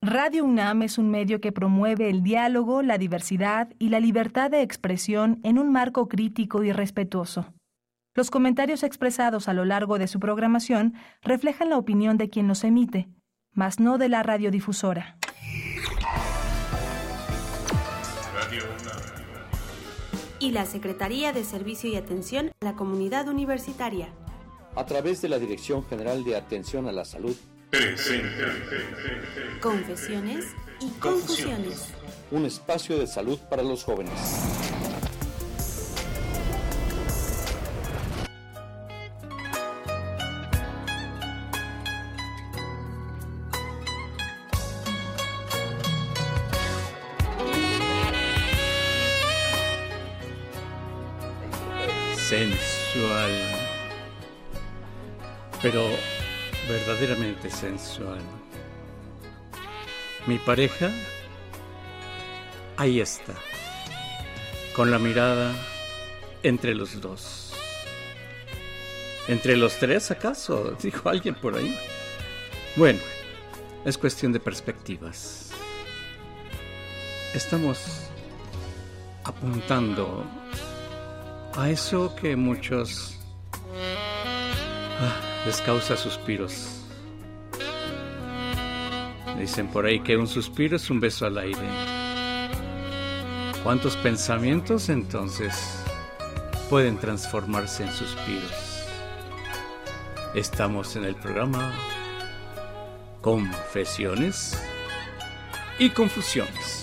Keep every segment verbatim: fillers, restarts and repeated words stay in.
Radio UNAM es un medio que promueve el diálogo, la diversidad y la libertad de expresión en un marco crítico y respetuoso. Los comentarios expresados a lo largo de su programación reflejan la opinión de quien los emite, mas no de la radiodifusora. Y la Secretaría de Servicio y Atención a la Comunidad Universitaria, a través de la Dirección General de Atención a la Salud, presenta Confesiones y Confusiones, un espacio de salud para los jóvenes. Sensual, pero verdaderamente sensual. Mi pareja, ahí está, con la mirada entre los dos. ¿Entre los tres acaso? Dijo alguien por ahí. Bueno, es cuestión de perspectivas. Estamos apuntando a eso que muchos ah, les causa suspiros. Dicen por ahí que un suspiro es un beso al aire. ¿Cuántos pensamientos entonces pueden transformarse en suspiros? Estamos en el programa Confesiones y Confusiones.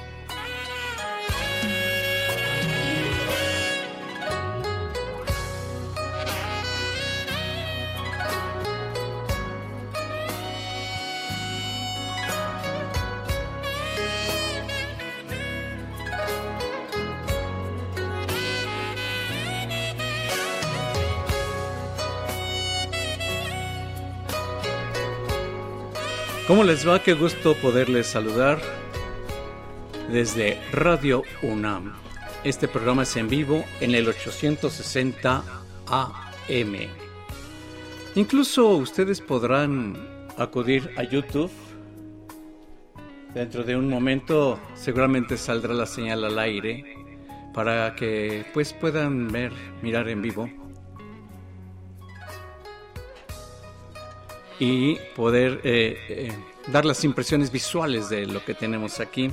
¿Cómo les va? Qué gusto poderles saludar desde Radio UNAM. Este programa es en vivo en el ochocientos sesenta A M. Incluso ustedes podrán acudir a YouTube. Dentro de un momento seguramente saldrá la señal al aire para que pues puedan ver, mirar en vivo y poder eh, eh, dar las impresiones visuales de lo que tenemos aquí.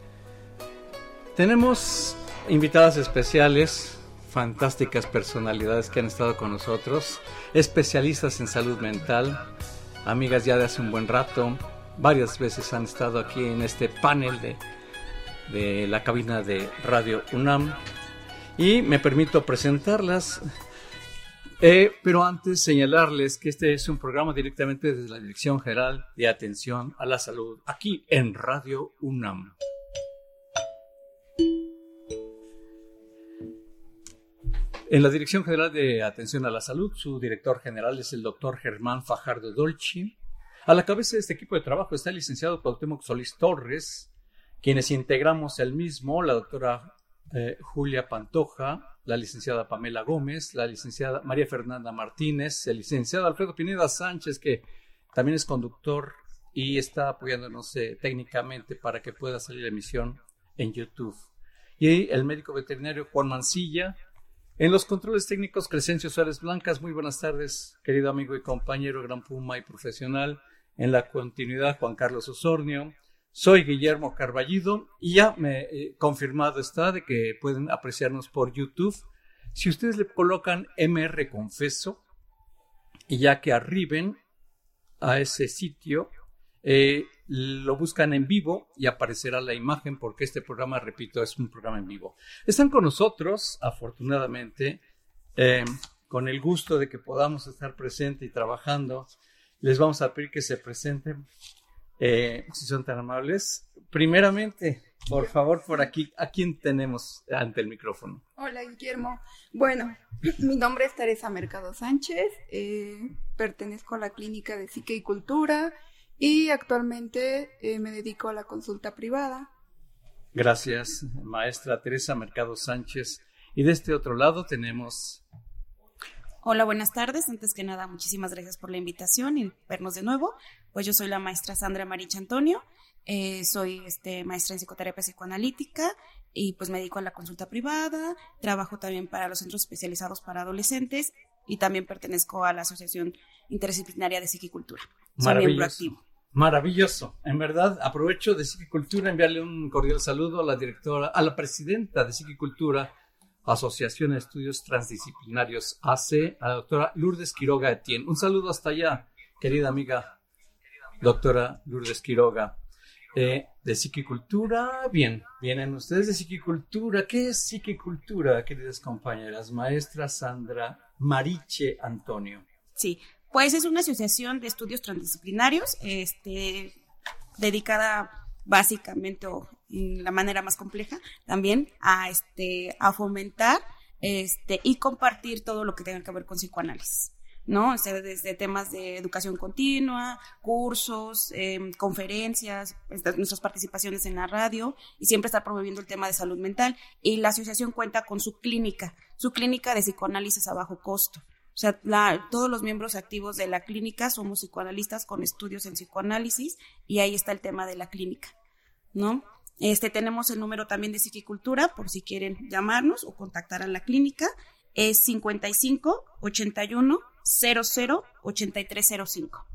Tenemos invitadas especiales, fantásticas personalidades que han estado con nosotros, especialistas en salud mental, amigas ya de hace un buen rato, varias veces han estado aquí en este panel de, de la cabina de Radio UNAM y me permito presentarlas. Eh, pero antes señalarles que este es un programa directamente desde la Dirección General de Atención a la Salud, aquí en Radio UNAM. En la Dirección General de Atención a la Salud, su director general es el doctor Germán Fajardo Dolci. A la cabeza de este equipo de trabajo está el licenciado Cuauhtémoc Solís Torres, quienes integramos el mismo, la doctora eh, Julia Pantoja, la licenciada Pamela Gómez, la licenciada María Fernanda Martínez, el licenciado Alfredo Pineda Sánchez, que también es conductor y está apoyándonos eh, técnicamente para que pueda salir la emisión en YouTube. Y el médico veterinario Juan Mancilla. En los controles técnicos, Crescencio Suárez Blancas. Muy buenas tardes, querido amigo y compañero, gran puma y profesional. En la continuidad, Juan Carlos Osornio. Soy Guillermo Carballido y ya me eh, confirmado está de que pueden apreciarnos por YouTube. Si ustedes le colocan M R Confeso y ya que arriben a ese sitio, eh, lo buscan en vivo y aparecerá la imagen porque este programa, repito, es un programa en vivo. Están con nosotros, afortunadamente, eh, con el gusto de que podamos estar presentes y trabajando. Les vamos a pedir que se presenten. Eh, si son tan amables, primeramente, por favor, por aquí, ¿a quién tenemos ante el micrófono? Hola, Guillermo. Bueno, mi nombre es Teresa Mercado Sánchez, eh, pertenezco a la Clínica de Psique y Cultura y actualmente eh, me dedico a la consulta privada. Gracias, maestra Teresa Mercado Sánchez. Y de este otro lado tenemos... Hola, buenas tardes. Antes que nada, muchísimas gracias por la invitación y vernos de nuevo. pues yo soy la maestra Sandra Maricha Antonio, eh, soy este, maestra en psicoterapia psicoanalítica y pues me dedico a la consulta privada, trabajo también para los centros especializados para adolescentes y también pertenezco a la Asociación Interdisciplinaria de Psiquicultura. Soy miembro activo. Maravilloso. En verdad, aprovecho de Psiquicultura enviarle un cordial saludo a la directora, a la presidenta de Psiquicultura, Asociación de Estudios Transdisciplinarios A C, a la doctora Lourdes Quiroga Etienne. Un saludo hasta allá, querida amiga doctora Lourdes Quiroga. Eh, de Psiquicultura, bien, vienen ustedes de Psiquicultura. ¿Qué es Psiquicultura, queridas compañeras? Maestra Sandra Mariche Antonio. Sí, pues es una asociación de estudios transdisciplinarios, este, dedicada básicamente o en la manera más compleja también a, este, a fomentar este, y compartir todo lo que tenga que ver con psicoanálisis, ¿no? O sea, desde temas de educación continua, cursos, eh, conferencias, nuestras participaciones en la radio y siempre estar promoviendo el tema de salud mental. Y la asociación cuenta con su clínica, su clínica de psicoanálisis a bajo costo. O sea, la, todos los miembros activos de la clínica somos psicoanalistas con estudios en psicoanálisis y ahí está el tema de la clínica, ¿no? Este, tenemos el número también de Psiquicultura por si quieren llamarnos o contactar a la clínica. Es cincuenta y cinco, ochenta y uno, cero cero, ochenta y tres cero cinco.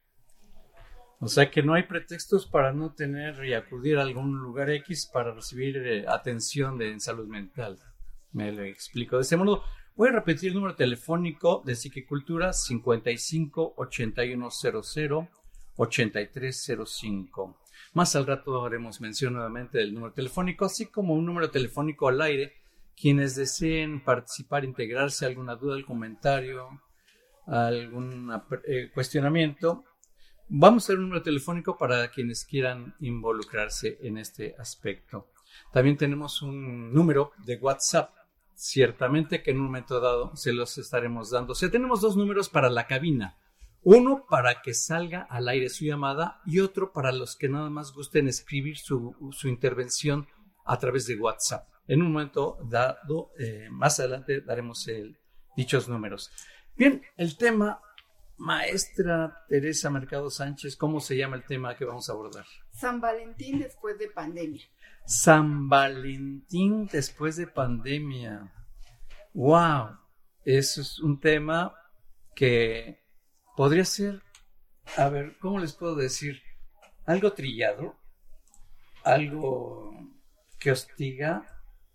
O sea que no hay pretextos para no tener y acudir a algún lugar X para recibir eh, atención de, en salud mental. Me lo explico de este modo. Voy a repetir el número telefónico de Psiquicultura: cincuenta y cinco, ochenta y uno, cero cero, ochenta y tres cero cinco. Más al rato haremos mención nuevamente del número telefónico, así como un número telefónico al aire. Quienes deseen participar, integrarse, alguna duda, algún comentario, algún eh, cuestionamiento, vamos a hacer un número telefónico para quienes quieran involucrarse en este aspecto. También tenemos un número de WhatsApp, ciertamente que en un momento dado se los estaremos dando. O sea, tenemos dos números para la cabina. Uno para que salga al aire su llamada y otro para los que nada más gusten escribir su, su intervención a través de WhatsApp. En un momento dado, eh, más adelante daremos el, dichos números. Bien, el tema, maestra Teresa Mercado Sánchez, ¿cómo se llama el tema que vamos a abordar? San Valentín después de pandemia. San Valentín después de pandemia. ¡Wow! Eso es un tema que podría ser, a ver, ¿cómo les puedo decir? Algo trillado, algo que hostiga,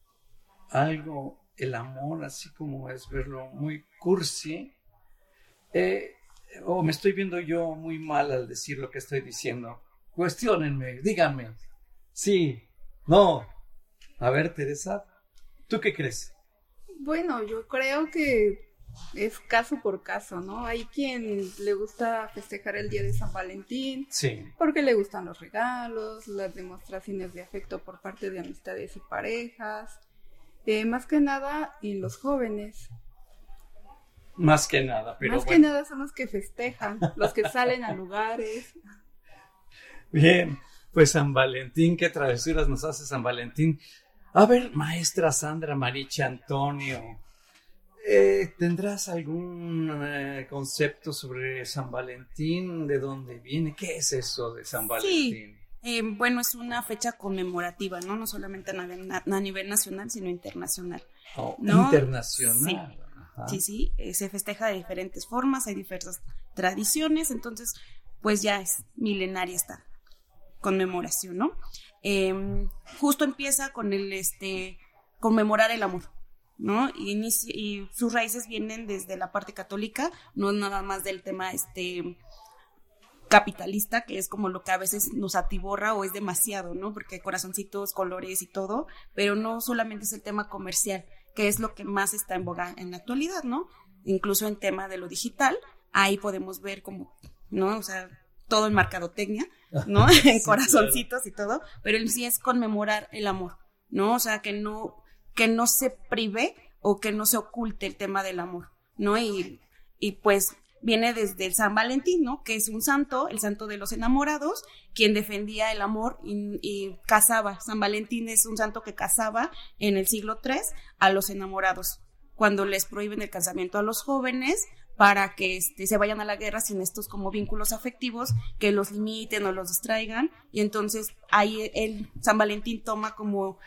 algo, el amor, así como es verlo muy cursi, eh, o me estoy viendo yo muy mal al decir lo que estoy diciendo. Cuestiónenme, díganme, sí, no. A ver, Teresa, ¿tú qué crees? Bueno, yo creo que es caso por caso, ¿no? Hay quien le gusta festejar el día de San Valentín, sí, porque le gustan los regalos, las demostraciones de afecto por parte de amistades y parejas, eh, más que nada y los jóvenes. Más que nada, pero Más bueno. que nada son los que festejan, los que salen a lugares. Bien, pues San Valentín, qué travesuras nos hace San Valentín. A ver, maestra Sandra Mariche Antonio, eh, ¿tendrás algún eh, concepto sobre San Valentín? ¿De dónde viene? ¿Qué es eso de San Valentín? Sí, eh, bueno, es una fecha conmemorativa, ¿no? No solamente a nivel, a nivel nacional, sino internacional. Oh, ¿no? Internacional. Sí. Ajá. Sí, sí, eh, se festeja de diferentes formas, hay diversas tradiciones, entonces pues ya es milenaria esta conmemoración, ¿no? Eh, justo empieza con el, este, conmemorar el amor, ¿no? Y, inicia, y sus raíces vienen desde la parte católica, no nada más del tema, este, capitalista, que es como lo que a veces nos atiborra o es demasiado, ¿no? Porque hay corazoncitos, colores y todo, pero no solamente es el tema comercial, que es lo que más está en boga en la actualidad, ¿no? Incluso en tema de lo digital, ahí podemos ver como, ¿no? O sea, todo en mercadotecnia, ¿no? Sí, en corazoncitos claro. Y todo, pero en sí es conmemorar el amor, ¿no? O sea, que no, que no se prive o que no se oculte el tema del amor, ¿no? Y, y pues viene desde el San Valentín, ¿no? Que es un santo, el santo de los enamorados, quien defendía el amor y, y casaba. San Valentín es un santo que casaba en el siglo tercero a los enamorados. Cuando les prohíben el casamiento a los jóvenes, para que este, se vayan a la guerra sin estos como vínculos afectivos que los limiten o los distraigan, y entonces ahí el San Valentín toma como,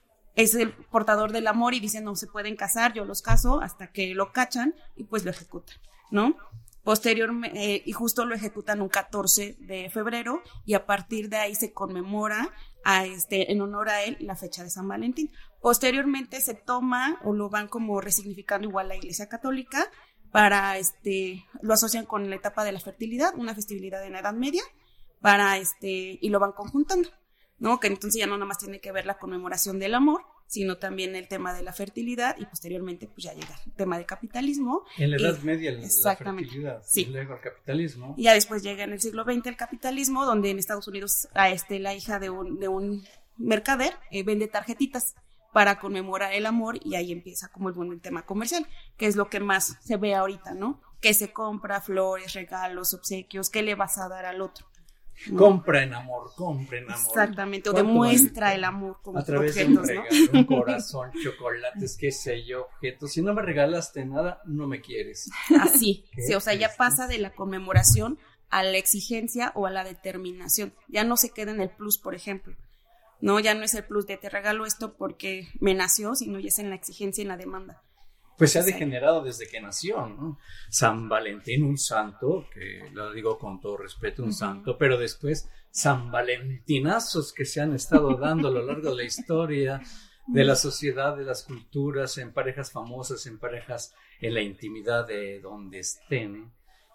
es el portador del amor y dice no se pueden casar, yo los caso, hasta que lo cachan y pues lo ejecutan, ¿no? Posteriormente, eh, y justo lo ejecutan un catorce de febrero, y a partir de ahí se conmemora a este, en honor a él la fecha de San Valentín. Posteriormente se toma o lo van como resignificando igual la Iglesia Católica, para este, lo asocian con la etapa de la fertilidad, una festividad en la Edad Media, para este, y lo van conjuntando, ¿no? Que entonces ya no nada más tiene que ver la conmemoración del amor, sino también el tema de la fertilidad, y posteriormente pues ya llega el tema del capitalismo. En la Edad y, Media la, exactamente, la fertilidad, sí. Y luego el capitalismo. Y ya después llega en el siglo veinte el capitalismo, donde en Estados Unidos a este, la hija de un, de un mercader eh, vende tarjetitas para conmemorar el amor, y ahí empieza como el, bueno, el tema comercial, que es lo que más se ve ahorita, ¿no? Que se compra flores, regalos, obsequios, ¿qué le vas a dar al otro? ¿No? Compra en amor, compra en amor. Exactamente, o demuestra el amor con a través objetos, de un regalo, ¿no? un corazón, chocolates, qué sé yo, objetos. Si no me regalaste nada, no me quieres. Así, sí, o sea, ya pasa de la conmemoración a la exigencia o a la determinación. Ya no se queda en el plus, por ejemplo. No, ya no es el plus de te regalo esto porque me nació, sino ya es en la exigencia y en la demanda. Pues se ha degenerado desde que nació, ¿no? San Valentín, un santo, que lo digo con todo respeto, un uh-huh. santo, pero después San Valentinazos que se han estado dando a lo largo de la historia de la sociedad, de las culturas, en parejas famosas, en parejas en la intimidad de donde estén.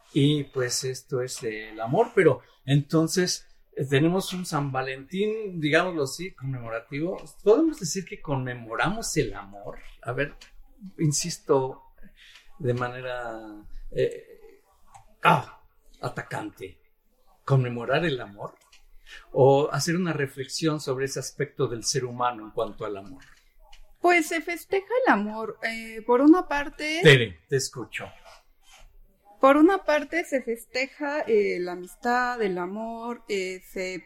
Y pues esto es el amor, pero entonces tenemos un San Valentín, digámoslo así, conmemorativo. ¿Podemos decir que conmemoramos el amor? A ver, insisto de manera eh, ah, atacante. ¿Conmemorar el amor? ¿O hacer una reflexión sobre ese aspecto del ser humano en cuanto al amor? Pues se festeja el amor. Eh, por una parte... Tere, te escucho. Por una parte se festeja eh, la amistad, el amor, eh, se,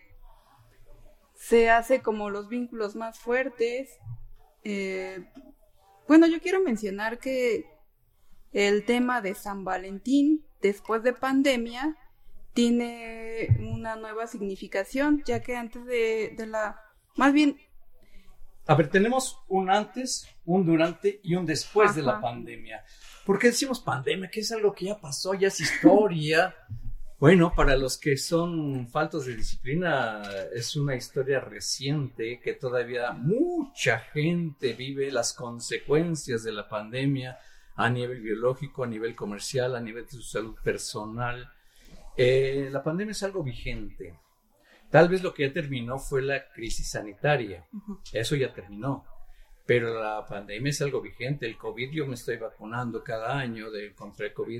se hace como los vínculos más fuertes. Eh, bueno, yo quiero mencionar que el tema de San Valentín, después de pandemia, tiene una nueva significación, ya que antes de, de la... Más bien... A ver, tenemos un antes, un durante y un después Ajá. de la pandemia. ¿Por qué decimos pandemia? Que es algo que ya pasó, ya es historia. Bueno, para los que son faltos de disciplina, es una historia reciente que todavía mucha gente vive las consecuencias de la pandemia a nivel biológico, a nivel comercial, a nivel de su salud personal. Eh, la pandemia es algo vigente. Tal vez lo que ya terminó fue la crisis sanitaria. Uh-huh. Eso ya terminó. Pero la pandemia es algo vigente. El COVID, yo me estoy vacunando cada año de, contra el COVID.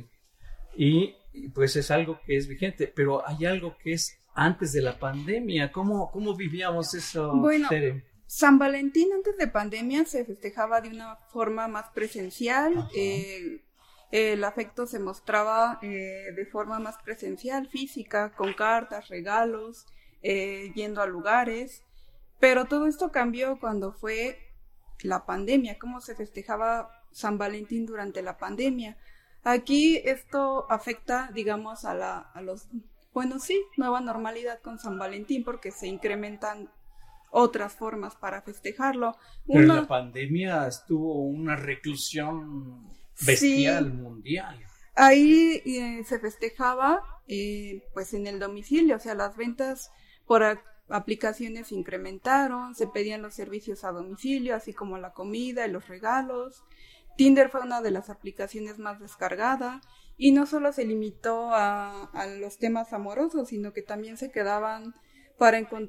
Y, y pues es algo que es vigente. Pero hay algo que es antes de la pandemia. ¿Cómo, cómo vivíamos eso, bueno, Tere? San Valentín antes de pandemia se festejaba de una forma más presencial. Eh, el afecto se mostraba eh, de forma más presencial, física, con cartas, regalos, eh, yendo a lugares. Pero todo esto cambió cuando fue la pandemia, cómo se festejaba San Valentín durante la pandemia. Aquí esto afecta, digamos, a la a los, bueno, sí, nueva normalidad con San Valentín, porque se incrementan otras formas para festejarlo. Pero Una... en la pandemia estuvo una reclusión bestial, sí, mundial. Ahí eh, se festejaba eh, pues en el domicilio, o sea, las ventas por a- aplicaciones se incrementaron, se pedían los servicios a domicilio, así como la comida y los regalos. Tinder fue una de las aplicaciones más descargadas y no solo se limitó a, a los temas amorosos, sino que también se quedaban para encont-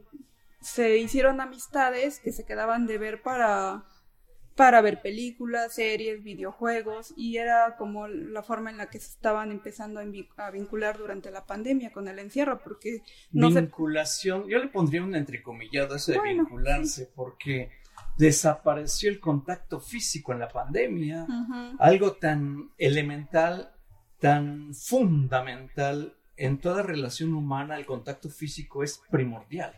se hicieron amistades que se quedaban de ver para para ver películas, series, videojuegos, y era como la forma en la que se estaban empezando a, invi- a vincular durante la pandemia con el encierro, porque no vinculación, se... yo le pondría un entrecomillado a eso de bueno, vincularse, sí, porque desapareció el contacto físico en la pandemia, uh-huh. algo tan elemental, tan fundamental en toda relación humana. El contacto físico es primordial.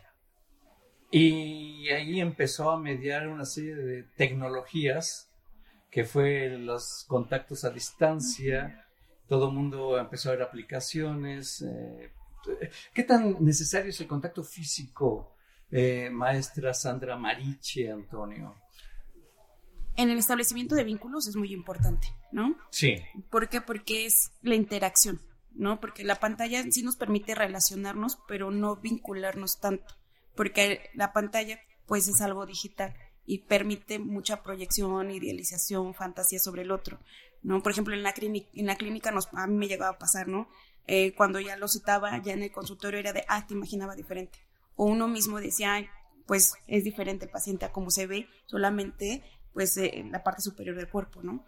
Y ahí empezó a mediar una serie de tecnologías, que fue los contactos a distancia, todo el mundo empezó a ver aplicaciones. Eh, ¿Qué tan necesario es el contacto físico, eh, maestra Sandra Mariche, Antonio? En el establecimiento de vínculos es muy importante, ¿no? Sí. ¿Por qué? Porque es la interacción, ¿no? Porque la pantalla sí nos permite relacionarnos, pero no vincularnos tanto, porque la pantalla pues es algo digital y permite mucha proyección, idealización, fantasía sobre el otro, ¿no? Por ejemplo, en la clínica, en la clínica nos, a mí me llegaba a pasar, ¿no? Eh, cuando ya lo citaba, ya en el consultorio era de, ah, te imaginaba diferente. O uno mismo decía, ay, pues es diferente el paciente a cómo se ve, solamente pues eh, en la parte superior del cuerpo, ¿no?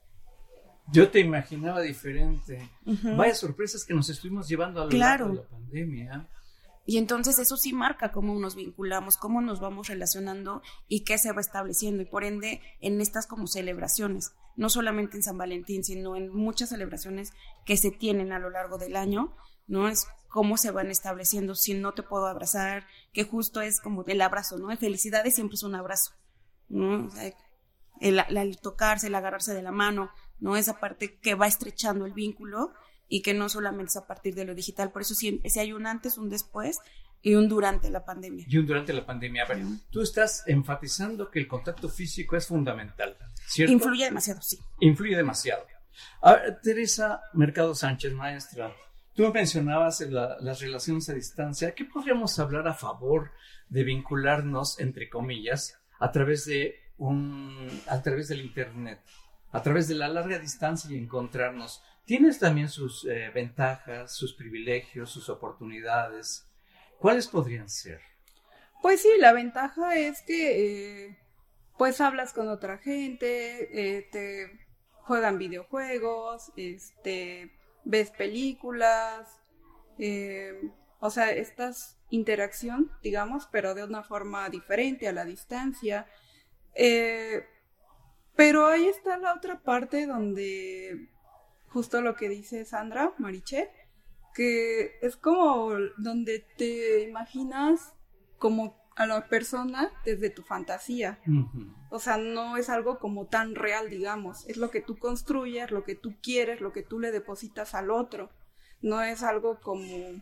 Yo te imaginaba diferente. Uh-huh. Vaya sorpresas que nos estuvimos llevando a lo claro. largo de la pandemia. Y entonces eso sí marca cómo nos vinculamos, cómo nos vamos relacionando y qué se va estableciendo. Y por ende, en estas como celebraciones, no solamente en San Valentín, sino en muchas celebraciones que se tienen a lo largo del año, ¿no? Es cómo se van estableciendo, si no te puedo abrazar, que justo es como el abrazo, ¿no? Felicidades siempre es un abrazo, ¿no? O sea, el, el tocarse, el agarrarse de la mano, ¿no? Esa parte que va estrechando el vínculo y que no solamente es a partir de lo digital. Por eso sí, sí hay un antes, un después y un durante la pandemia. Y un durante la pandemia. A ver, uh-huh. Tú estás enfatizando que el contacto físico es fundamental, ¿cierto? Influye demasiado, sí. Influye demasiado. A ver, Teresa Mercado Sánchez, maestra, tú mencionabas la, las relaciones a distancia. ¿Qué podríamos hablar a favor de vincularnos, entre comillas, a través de un, a través del internet, a través de la larga distancia y encontrarnos? Tienes también sus eh, ventajas, sus privilegios, sus oportunidades. ¿Cuáles podrían ser? Pues sí, la ventaja es que eh, pues hablas con otra gente, eh, te juegan videojuegos, este, ves películas, eh, o sea, estas interacción, digamos, pero de una forma diferente a la distancia. Eh, pero ahí está la otra parte donde justo lo que dice Sandra Mariche, que es como donde te imaginas como a la persona desde tu fantasía. Uh-huh. O sea, no es algo como tan real, digamos. Es lo que tú construyes, lo que tú quieres, lo que tú le depositas al otro. No es algo como...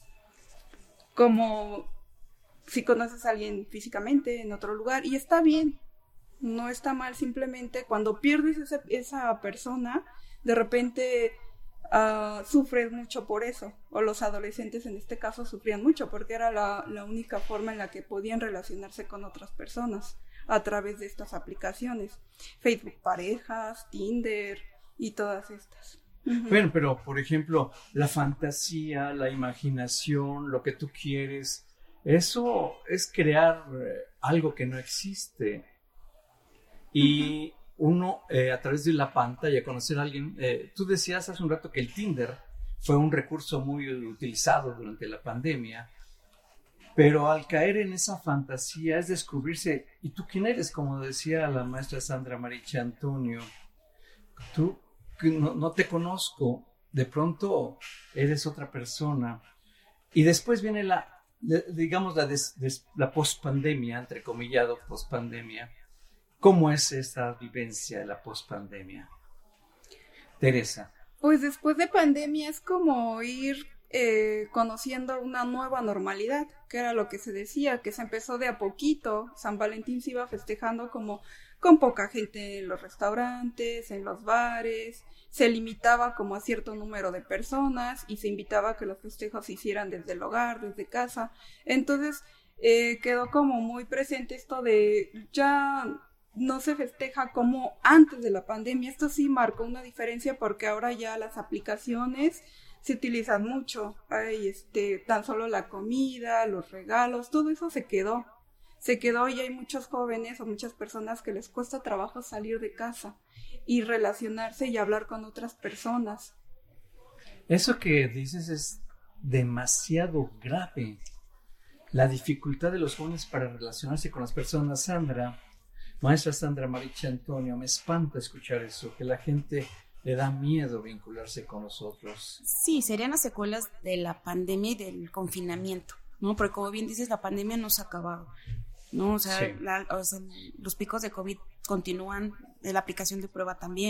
como si conoces a alguien físicamente en otro lugar. Y está bien. No está mal. Simplemente cuando pierdes ese, esa persona, de repente... Uh, sufres mucho por eso, o los adolescentes en este caso sufrían mucho porque era la, la única forma en la que podían relacionarse con otras personas a través de estas aplicaciones, Facebook Parejas, Tinder y todas estas. Uh-huh. Bueno, pero por ejemplo, la fantasía, la imaginación, lo que tú quieres, eso es crear eh, algo que no existe. Y uh-huh. Uno, eh, a través de la pantalla, conocer a alguien. Eh, tú decías hace un rato que el Tinder fue un recurso muy utilizado durante la pandemia, pero al caer en esa fantasía es descubrirse, ¿y tú quién eres? Como decía la maestra Sandra Mariche, Antonio, tú no, no te conozco, de pronto eres otra persona. Y después viene la, digamos, la, des, des, la pospandemia, entrecomillado, pospandemia. ¿Cómo es esta vivencia de la pospandemia? Teresa. Pues después de pandemia es como ir eh, conociendo una nueva normalidad, que era lo que se decía, que se empezó de a poquito. San Valentín se iba festejando como con poca gente en los restaurantes, en los bares, se limitaba como a cierto número de personas y se invitaba a que los festejos se hicieran desde el hogar, desde casa. Entonces eh, quedó como muy presente esto de ya... no se festeja como antes de la pandemia. Esto sí marcó una diferencia porque ahora ya las aplicaciones se utilizan mucho. Ay, este, tan solo la comida, los regalos, todo eso se quedó. Se quedó y hay muchos jóvenes o muchas personas que les cuesta trabajo salir de casa y relacionarse y hablar con otras personas. Eso que dices es demasiado grave. La dificultad de los jóvenes para relacionarse con las personas, Sandra. Maestra Sandra Mariche, Antonio, me espanta escuchar eso, que la gente le da miedo vincularse con nosotros. Sí, serían las secuelas de la pandemia y del confinamiento, ¿no? Porque como bien dices, la pandemia no se ha acabado, ¿no? O sea, sí. la, o sea los picos de COVID continúan, la aplicación de prueba también,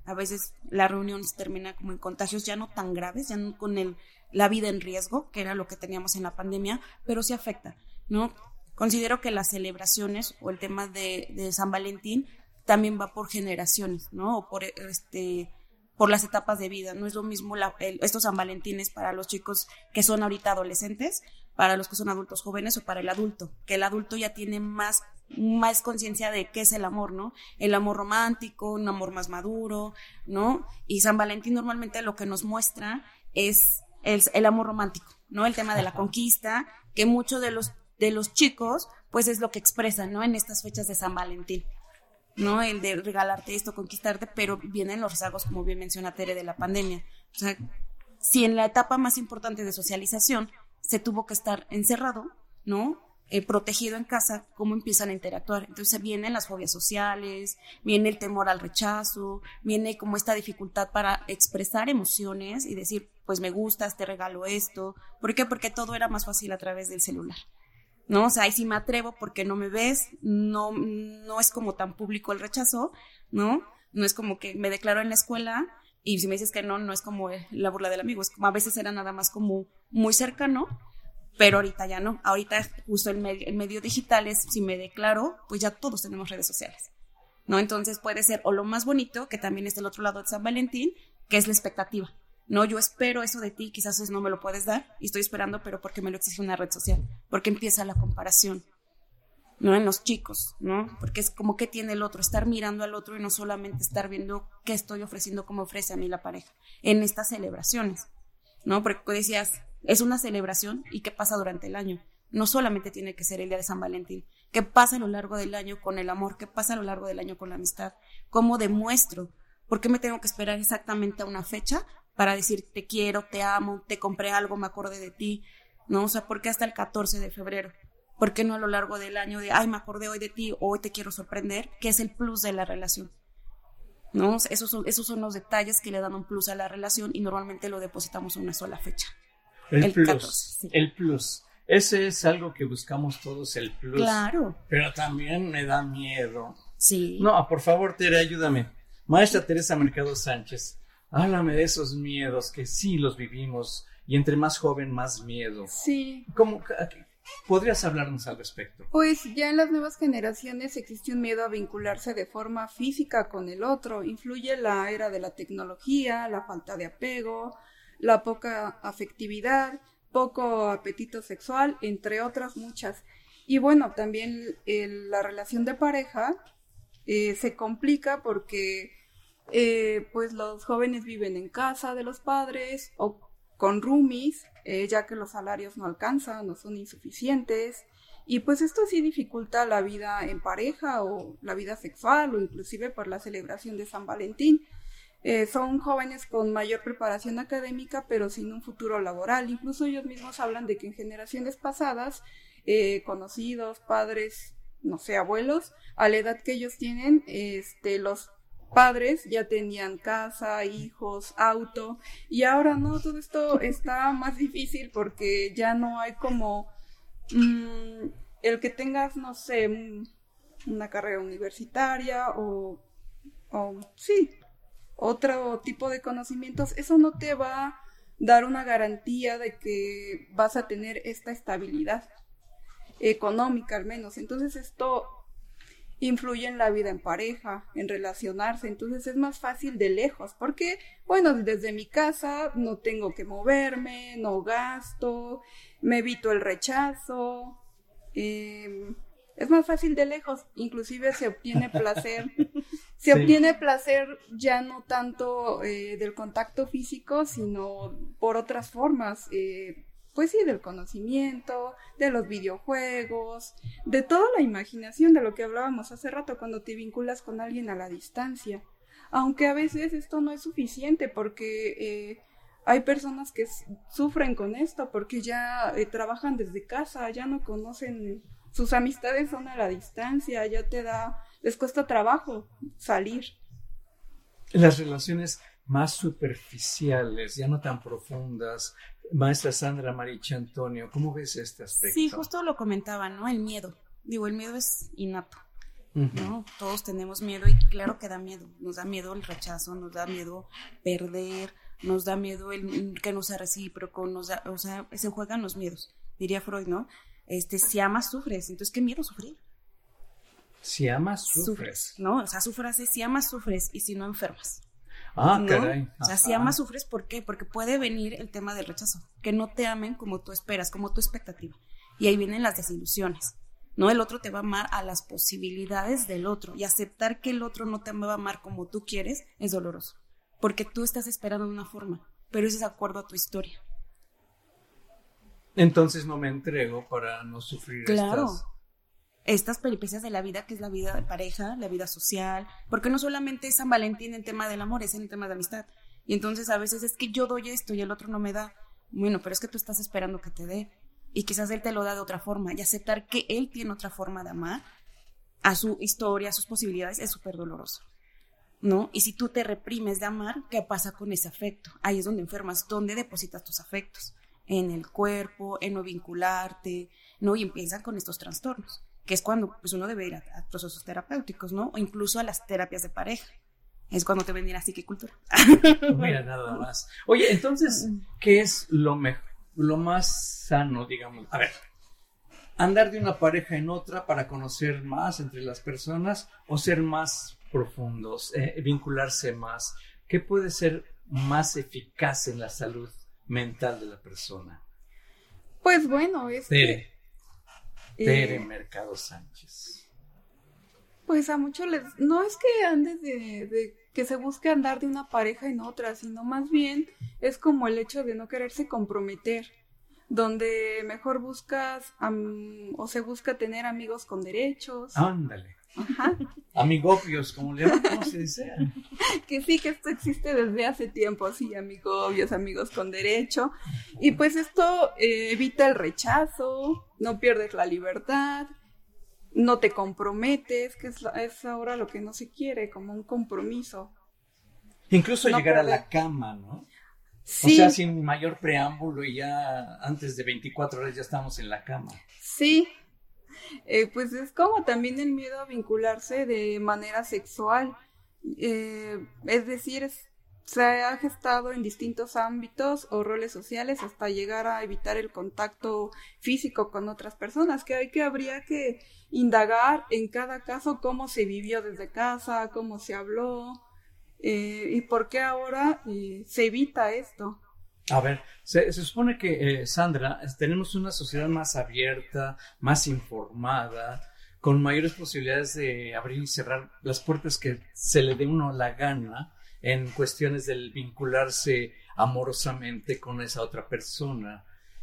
a veces la reunión se termina como en contagios ya no tan graves, ya no con el, la vida en riesgo, que era lo que teníamos en la pandemia, pero sí afecta, ¿no? Considero que las celebraciones o el tema de, de San Valentín también va por generaciones, ¿no? O por este por las etapas de vida. No es lo mismo la, el, estos San Valentines para los chicos que son ahorita adolescentes, para los que son adultos jóvenes o para el adulto, que el adulto ya tiene más, más conciencia de qué es el amor, ¿no? El amor romántico, un amor más maduro, ¿no? Y San Valentín normalmente lo que nos muestra es el, el amor romántico, ¿no? El tema de la conquista, que muchos de los, de los chicos, pues es lo que expresan, ¿no? En estas fechas de San Valentín, ¿no? El de regalarte esto, conquistarte, pero vienen los rezagos, como bien menciona Tere, de la pandemia. O sea, si en la etapa más importante de socialización se tuvo que estar encerrado, ¿no? Eh, protegido en casa, ¿cómo empiezan a interactuar? Entonces vienen las fobias sociales, viene el temor al rechazo, viene como esta dificultad para expresar emociones y decir, pues me gustas, te regalo esto. ¿Por qué? Porque todo era más fácil a través del celular, ¿no? O sea, ahí sí me atrevo porque no me ves, no, no es como tan público el rechazo, ¿no? No es como que me declaro en la escuela y si me dices que no, no es como la burla del amigo, es como a veces era nada más como muy cercano, pero ahorita ya no. Ahorita justo el medio, el medio digital es, si me declaro, pues ya todos tenemos redes sociales, ¿no? Entonces puede ser o lo más bonito, que también es del otro lado de San Valentín, que es la expectativa. No, yo espero eso de ti, quizás eso no me lo puedes dar y estoy esperando, pero porque me lo exige una red social, porque empieza la comparación, ¿no? En los chicos, ¿no? Porque es como que tiene el otro, estar mirando al otro y no solamente estar viendo qué estoy ofreciendo, cómo ofrece a mí la pareja en estas celebraciones, ¿no? Porque decías, es una celebración y qué pasa durante el año. No solamente tiene que ser el día de San Valentín, qué pasa a lo largo del año con el amor, qué pasa a lo largo del año con la amistad, cómo demuestro, por qué me tengo que esperar exactamente a una fecha para decir te quiero, te amo, te compré algo, me acordé de ti, ¿no? O sea, ¿por qué hasta el catorce de febrero? ¿Por qué no a lo largo del año de, ay, me acordé hoy de ti, o hoy te quiero sorprender? Que es el plus de la relación, ¿no? Esos son, esos son los detalles que le dan un plus a la relación y normalmente lo depositamos en una sola fecha. El, el plus, catorce, sí. El plus. Ese es algo que buscamos todos, el plus. Claro. Pero también me da miedo. Sí. No, por favor, Tere, ayúdame. Maestra Teresa Mercado Sánchez, háblame de esos miedos que sí los vivimos y entre más joven, más miedo. Sí. ¿Cómo, ¿Podrías hablarnos al respecto? Pues ya en las nuevas generaciones existe un miedo a vincularse de forma física con el otro. Influye la era de la tecnología, la falta de apego, la poca afectividad, poco apetito sexual, entre otras muchas. Y bueno, también el, la relación de pareja eh, se complica porque eh, pues los jóvenes viven en casa de los padres o con roomies, eh, ya que los salarios no alcanzan, no son insuficientes, y pues esto sí dificulta la vida en pareja o la vida sexual o inclusive por la celebración de San Valentín. Eh, son jóvenes con mayor preparación académica pero sin un futuro laboral. Incluso ellos mismos hablan de que en generaciones pasadas, eh, conocidos, padres, no sé, abuelos, a la edad que ellos tienen, este, los padres ya tenían casa, hijos, auto, y ahora no, todo esto está más difícil porque ya no hay como mmm, el que tengas, no sé, una carrera universitaria o, o sí, otro tipo de conocimientos. Eso no te va a dar una garantía de que vas a tener esta estabilidad económica al menos. Entonces esto influye en la vida en pareja, en relacionarse. Entonces es más fácil de lejos, porque bueno, desde mi casa no tengo que moverme, no gasto, me evito el rechazo, eh, es más fácil de lejos. Inclusive se obtiene placer se sí. obtiene placer ya no tanto eh, del contacto físico, sino por otras formas, eh, pues sí, del conocimiento, de los videojuegos, de toda la imaginación, de lo que hablábamos hace rato cuando te vinculas con alguien a la distancia. Aunque a veces esto no es suficiente porque eh, hay personas que s- sufren con esto porque ya eh, trabajan desde casa, ya no conocen, sus amistades son a la distancia, ya te da, les cuesta trabajo salir. Las relaciones más superficiales, ya no tan profundas. Maestra Sandra Maricha Antonio, ¿cómo ves este aspecto? Sí, justo lo comentaba, ¿no? El miedo. Digo, el miedo es innato. Uh-huh. ¿no? Todos tenemos miedo y claro que da miedo. Nos da miedo el rechazo, nos da miedo perder, nos da miedo el que no sea recíproco, nos da, o sea, se juegan los miedos. Diría Freud, ¿no? Este, si amas, sufres. Entonces, ¿qué miedo sufrir? Si amas, sufres. Sufres, ¿no? O sea, su frase, si amas, sufres, y si no, enfermas. Ah, ¿no? caray. O sea, Ajá. si amas, sufres, ¿por qué? Porque puede venir el tema del rechazo, que no te amen como tú esperas, como tu expectativa. Y ahí vienen las desilusiones, ¿no? El otro te va a amar a las posibilidades del otro, y aceptar que el otro no te va a amar como tú quieres es doloroso, porque tú estás esperando de una forma, pero eso es de acuerdo a tu historia. Entonces no me entrego para no sufrir Claro. estas... Estas peripecias de la vida, que es la vida de pareja, la vida social, porque no solamente es San Valentín en tema del amor, es en el tema de amistad. Y entonces a veces es que yo doy esto y el otro no me da. Bueno, pero es que tú estás esperando que te dé. Y quizás él te lo da de otra forma. Y aceptar que él tiene otra forma de amar a su historia, a sus posibilidades, es súper doloroso, ¿no? Y si tú te reprimes de amar, ¿qué pasa con ese afecto? Ahí es donde enfermas, ¿dónde depositas tus afectos? En el cuerpo, en no vincularte, ¿no? Y empiezan con estos trastornos, que es cuando pues, uno debe ir a, a procesos terapéuticos, ¿no? O incluso a las terapias de pareja. Es cuando te ven a psiquicultura. Mira, nada más. Oye, entonces, ¿qué es lo mejor, lo más sano, digamos? A ver, andar de una pareja en otra para conocer más entre las personas o ser más profundos, eh, vincularse más. ¿Qué puede ser más eficaz en la salud mental de la persona? Pues bueno, es Tere. que... Tere eh, Mercado Sánchez. Pues a muchos les... No es que andes de, de que se busque andar de una pareja en otra, sino más bien es como el hecho de no quererse comprometer, donde mejor buscas um, o se busca tener amigos con derechos. Ándale. Ajá. Amigopios, como le llaman, ¿cómo se dice? Que sí, que esto existe desde hace tiempo, sí, amigobios, amigos con derecho. Y pues esto eh, evita el rechazo, no pierdes la libertad, no te comprometes, que es, la- es ahora lo que no se quiere, como un compromiso. Incluso No llegar a puede. la cama, ¿no? Sí, O sea, sin mayor preámbulo y ya antes de veinticuatro horas ya estamos en la cama. sí. Eh, pues es como también el miedo a vincularse de manera sexual. Eh, es decir, es- se ha gestado en distintos ámbitos o roles sociales hasta llegar a evitar el contacto físico con otras personas, que hay que habría que indagar en cada caso cómo se vivió desde casa, cómo se habló, eh, y por qué ahora eh, se evita esto. A ver, se, se supone que, eh, Sandra, es- tenemos una sociedad más abierta, más informada, con mayores posibilidades de abrir y cerrar las puertas que se le dé uno la gana en cuestiones del vincularse amorosamente con esa otra persona.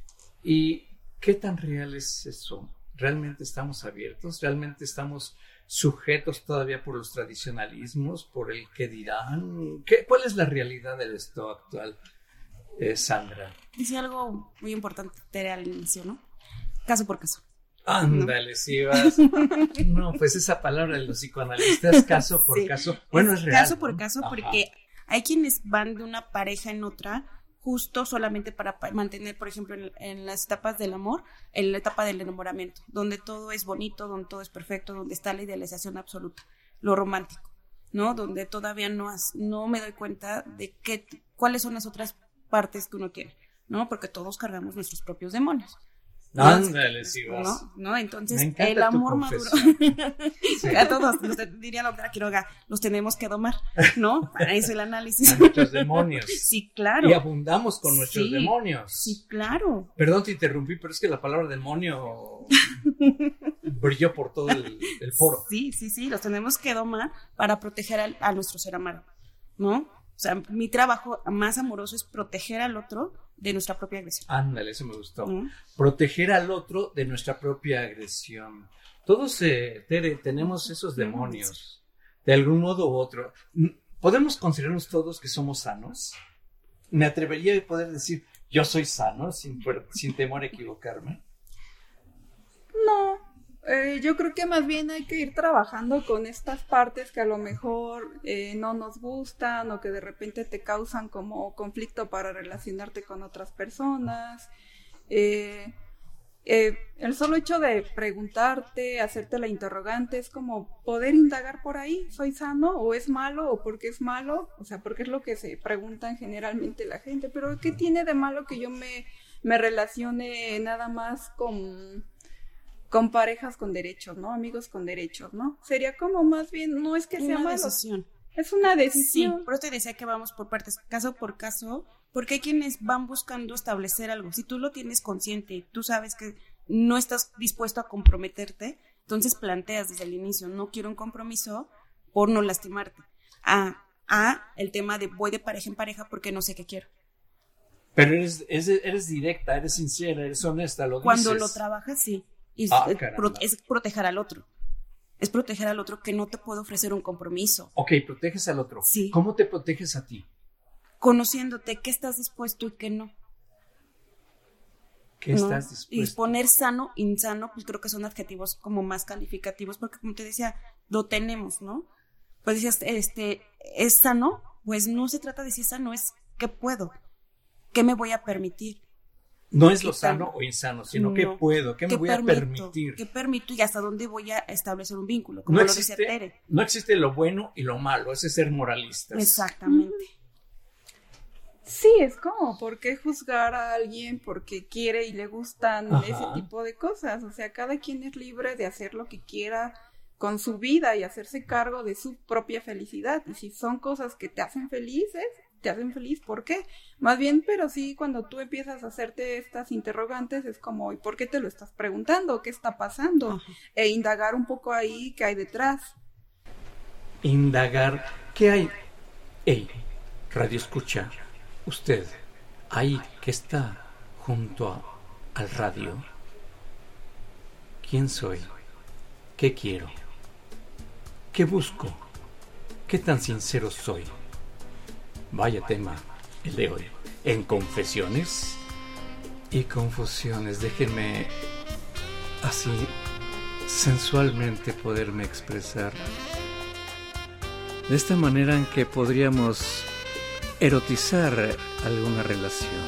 ¿Y qué tan real es eso? ¿Realmente estamos abiertos? ¿Realmente estamos sujetos todavía por los tradicionalismos, por el qué dirán? ¿Qué, ¿Cuál es la realidad de esto actual, eh, Sandra? Dice algo muy importante Tere al inicio, ¿no? Caso por caso. Ándale, si vas. No, pues esa palabra de los psicoanalistas, caso por Sí. caso. Bueno, es, Es real. caso por ¿no? caso, Ajá. porque hay quienes van de una pareja en otra justo solamente para pa- mantener, por ejemplo, en, en las etapas del amor, en la etapa del enamoramiento, donde todo es bonito, donde todo es perfecto, donde está la idealización absoluta, lo romántico, ¿no? Donde todavía no, has- no me doy cuenta de qué, cuáles son las otras partes que uno tiene, ¿no? Porque todos cargamos nuestros propios demonios. ¿no? Ándale, si vas. ¿No? ¿No? Entonces, Me encanta el tu amor maduro. confesión. Sí. A todos, los te- diría la doctora Quiroga, los tenemos que domar, ¿no? Para eso el análisis. A nuestros demonios. Sí, claro. Y abundamos con nuestros Sí, demonios. Sí, claro. Perdón, te interrumpí, pero es que la palabra demonio brilló por todo el, el foro. Sí, sí, sí, los tenemos que domar para proteger al- a, nuestro ser amado, ¿no? O sea, mi trabajo más amoroso es proteger al otro de nuestra propia agresión. Ándale, eso me gustó. ¿no? Proteger al otro de nuestra propia agresión. Todos, eh, Tere, tenemos esos demonios, de algún modo u otro. ¿Podemos considerarnos todos que somos sanos? Me atrevería a poder decir, yo soy sano, sin, sin temor a equivocarme. No, eh, yo creo que más bien hay que ir trabajando con estas partes que a lo mejor eh, no nos gustan o que de repente te causan como conflicto para relacionarte con otras personas. Eh, Eh, el solo hecho de preguntarte, hacerte la interrogante, es como poder indagar por ahí, ¿soy sano o es malo o por qué es malo? O sea, porque es lo que se preguntan generalmente la gente, pero ¿qué tiene de malo que yo me, me relacione nada más con, con parejas con derechos, ¿no? Amigos con derechos, ¿no? Sería como más bien, no es que sea Una malo. decisión. Es una decisión. Sí, por eso te decía que vamos por partes, caso por caso, porque hay quienes van buscando establecer algo. Si tú lo tienes consciente y tú sabes que no estás dispuesto a comprometerte, entonces planteas desde el inicio, no quiero un compromiso por no lastimarte. A, a el tema de voy de pareja en pareja porque no sé qué quiero. Pero eres, eres, eres directa, eres sincera, eres honesta, lo Cuando dices. lo trabajas, sí. Y Ah, es, caramba. pro- es proteger al otro. Es proteger al otro que no te puede ofrecer un compromiso. Ok, proteges al otro. Sí. ¿Cómo te proteges a ti? Conociéndote qué estás dispuesto y qué no. ¿Qué ¿no? estás Y dispuesto? poner sano, insano, pues creo que son adjetivos como más calificativos, porque como te decía, lo tenemos, ¿no? Pues decías, este, ¿es sano? Pues no se trata de si es sano, es qué puedo, qué me voy a permitir. No es lo ¿Qué tal? sano o insano, sino qué No. puedo, qué me voy permito, a permitir. ¿Qué permito y hasta dónde voy a establecer un vínculo? Como No lo existe, decía Tere. no existe lo bueno y lo malo, ese es ser moralistas. Exactamente. Sí, es como, ¿por qué juzgar a alguien porque quiere y le gustan Ajá. ese tipo de cosas? O sea, cada quien es libre de hacer lo que quiera con su vida y hacerse cargo de su propia felicidad. Y si son cosas que te hacen felices, te hacen feliz, ¿por qué? Más bien, pero sí, cuando tú empiezas a hacerte estas interrogantes, es como, ¿y por qué te lo estás preguntando? ¿Qué está pasando? Ajá. E indagar un poco ahí qué hay detrás. Indagar, ¿qué hay? Ey, radio escucha, usted, ahí que está junto a- al radio. ¿Quién soy? ¿Qué quiero? ¿Qué busco? ¿Qué tan sincero soy? Vaya tema el de hoy. En confesiones y confusiones. Déjenme así sensualmente poderme expresar. De esta manera en que podríamos erotizar alguna relación.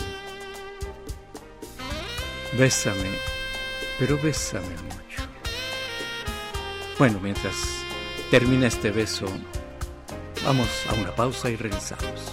Bésame, pero bésame mucho. Bueno, mientras termina este beso, vamos a una pausa y regresamos.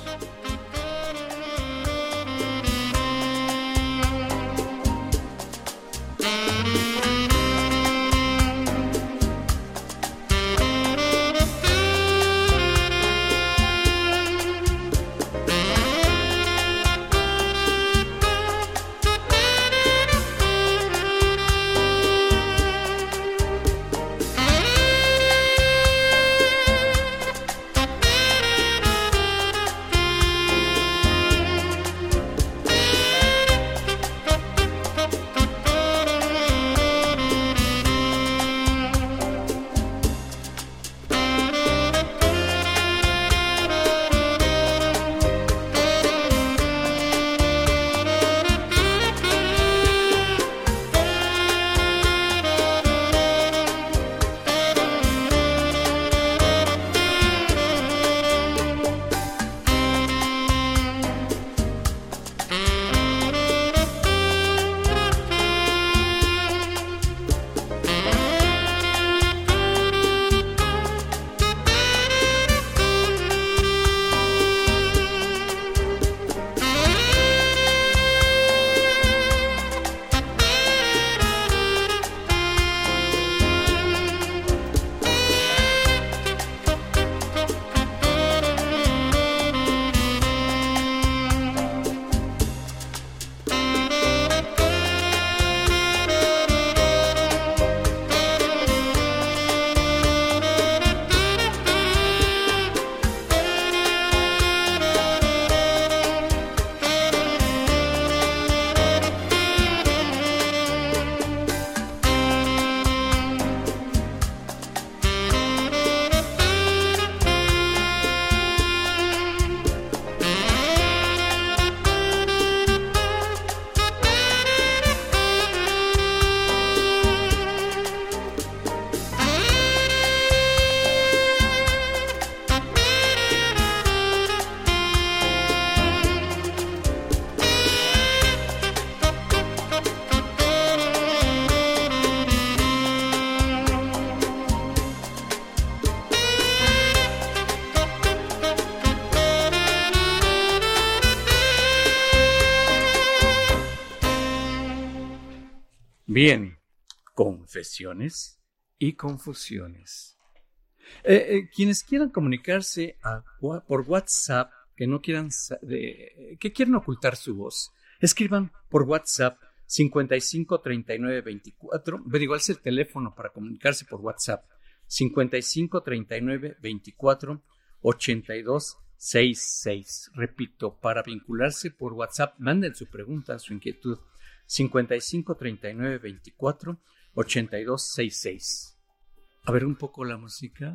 Bien, confesiones y confusiones. Eh, eh, quienes quieran comunicarse a, por WhatsApp, que no quieran, de, que quieran ocultar su voz, escriban por WhatsApp cincuenta y cinco treinta y nueve veinticuatro, pero igual es el teléfono para comunicarse por WhatsApp, cincuenta y cinco treinta y nueve veinticuatro ochenta y dos sesenta y seis. Repito, para vincularse por WhatsApp, manden su pregunta, su inquietud, cincuenta y cinco treinta y nueve veinticuatro ochenta y dos sesenta y seis. A ver un poco la música.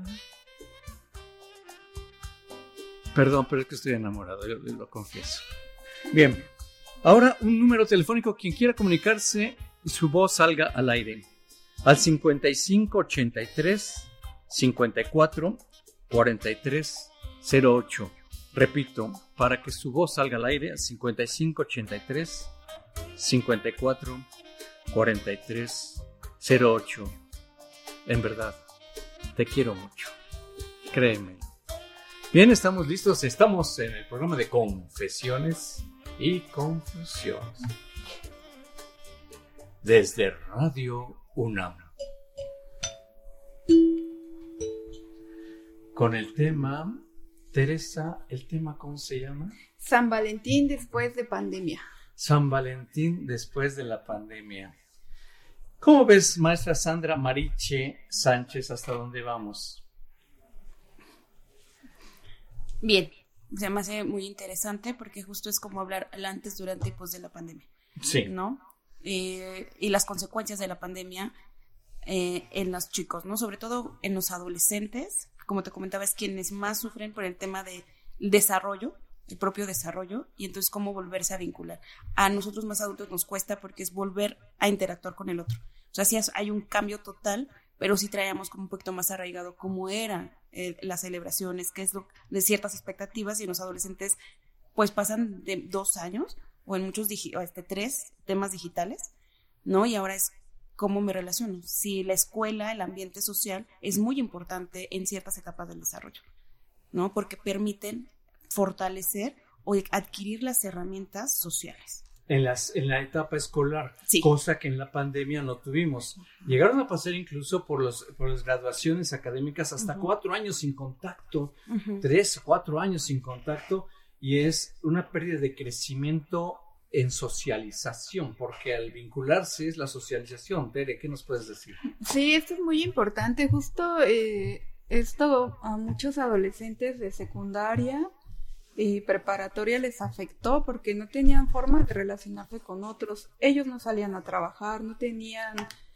Perdón, pero es que estoy enamorado, yo, yo lo confieso. Bien, ahora un número telefónico, quien quiera comunicarse y su voz salga al aire, al cincuenta y cinco ochenta y tres cincuenta y cuatro cuarenta y tres cero ocho. Repito, para que su voz salga al aire, al cincuenta y cinco ochenta y tres cincuenta y cuatro cuarenta y tres cero ocho. En verdad, te quiero mucho. Créeme. Bien, estamos listos. Estamos en el programa de confesiones y confusiones. Desde Radio UNAM. Con el tema, Teresa, ¿el tema cómo se llama? San Valentín después de pandemia. San Valentín después de la pandemia. ¿Cómo ves, maestra Sandra Mariche Sánchez, hasta dónde vamos? Bien, se me hace muy interesante porque justo es como hablar al antes, durante y pos de la pandemia. Sí. ¿No? Eh, y las consecuencias de la pandemia eh, en los chicos, ¿no? Sobre todo en los adolescentes, como te comentaba, es quienes más sufren por el tema del desarrollo, el propio desarrollo, y entonces cómo volverse a vincular. A nosotros más adultos nos cuesta porque es volver a interactuar con el otro. O sea, sí hay un cambio total, pero sí traíamos como un poquito más arraigado cómo eran eh, las celebraciones, qué es lo de ciertas expectativas, y en los adolescentes pues pasan de dos años o en muchos digi- este, tres temas digitales, ¿no? Y ahora es cómo me relaciono. Si la escuela, el ambiente social es muy importante en ciertas etapas del desarrollo, ¿no? Porque permiten fortalecer o adquirir las herramientas sociales. En, las, en la etapa escolar, sí. Cosa que en la pandemia no tuvimos. Llegaron a pasar incluso por, los, por las graduaciones académicas hasta uh-huh. cuatro años sin contacto, uh-huh. tres, cuatro años sin contacto, y es una pérdida de crecimiento en socialización, porque al vincularse es la socialización. Tere, ¿qué nos puedes decir? Sí, esto es muy importante. Justo eh, esto a muchos adolescentes de secundaria y preparatoria les afectó porque no tenían forma de relacionarse con otros. Ellos no salían a trabajar, no tenían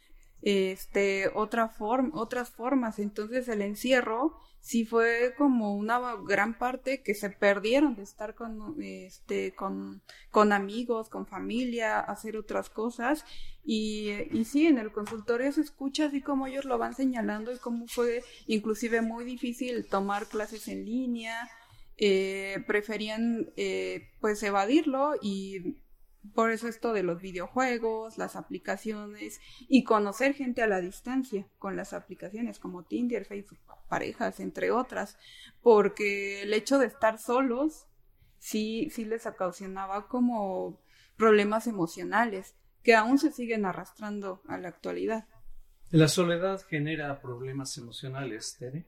este otra forma, otras formas. Entonces el encierro sí fue como una gran parte que se perdieron de estar con este con con amigos, con familia, hacer otras cosas. Y, y sí, en el consultorio se escucha así como ellos lo van señalando y cómo fue inclusive muy difícil tomar clases en línea. Eh, preferían eh, pues evadirlo, y por eso esto de los videojuegos, las aplicaciones y conocer gente a la distancia con las aplicaciones como Tinder, Facebook, parejas, entre otras, porque el hecho de estar solos sí, sí les ocasionaba como problemas emocionales que aún se siguen arrastrando a la actualidad. ¿La soledad genera problemas emocionales, Tere?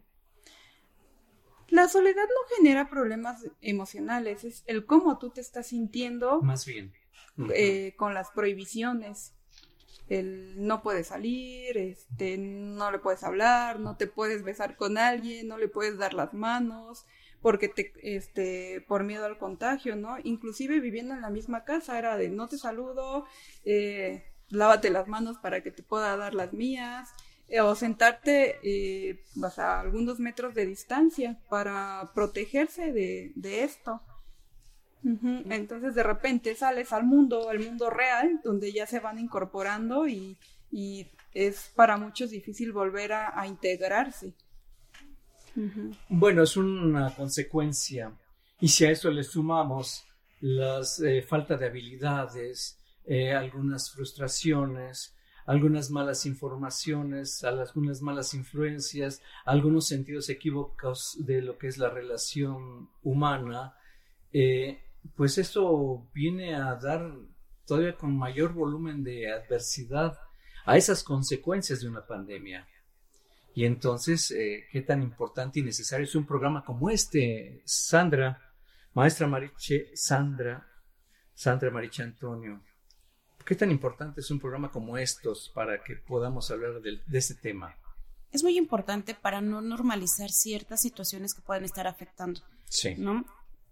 La soledad no genera problemas emocionales, es el cómo tú te estás sintiendo. Más bien. Uh-huh. Eh, con las prohibiciones. El no puedes salir, este, no le puedes hablar, no te puedes besar con alguien, no le puedes dar las manos, porque te, este, por miedo al contagio, ¿no? Inclusive viviendo en la misma casa era de no te saludo, eh, lávate las manos para que te pueda dar las mías. O sentarte eh, pues, a algunos metros de distancia para protegerse de, de esto. Uh-huh. Entonces de repente sales al mundo, al mundo real, donde ya se van incorporando y, y es para muchos difícil volver a, a integrarse. Uh-huh. Bueno, es una consecuencia. Y si a eso le sumamos las eh, falta de habilidades, eh, algunas frustraciones, algunas malas informaciones, algunas malas influencias, algunos sentidos equívocos de lo que es la relación humana, eh, pues eso viene a dar todavía con mayor volumen de adversidad a esas consecuencias de una pandemia. Y entonces, eh, ¿qué tan importante y necesario es un programa como este? Sandra, maestra Mariche, Sandra, Sandra Mariche Antonio, ¿qué tan importante es un programa como estos para que podamos hablar de, de este tema? Es muy importante para no normalizar ciertas situaciones que pueden estar afectando. Sí. ¿No?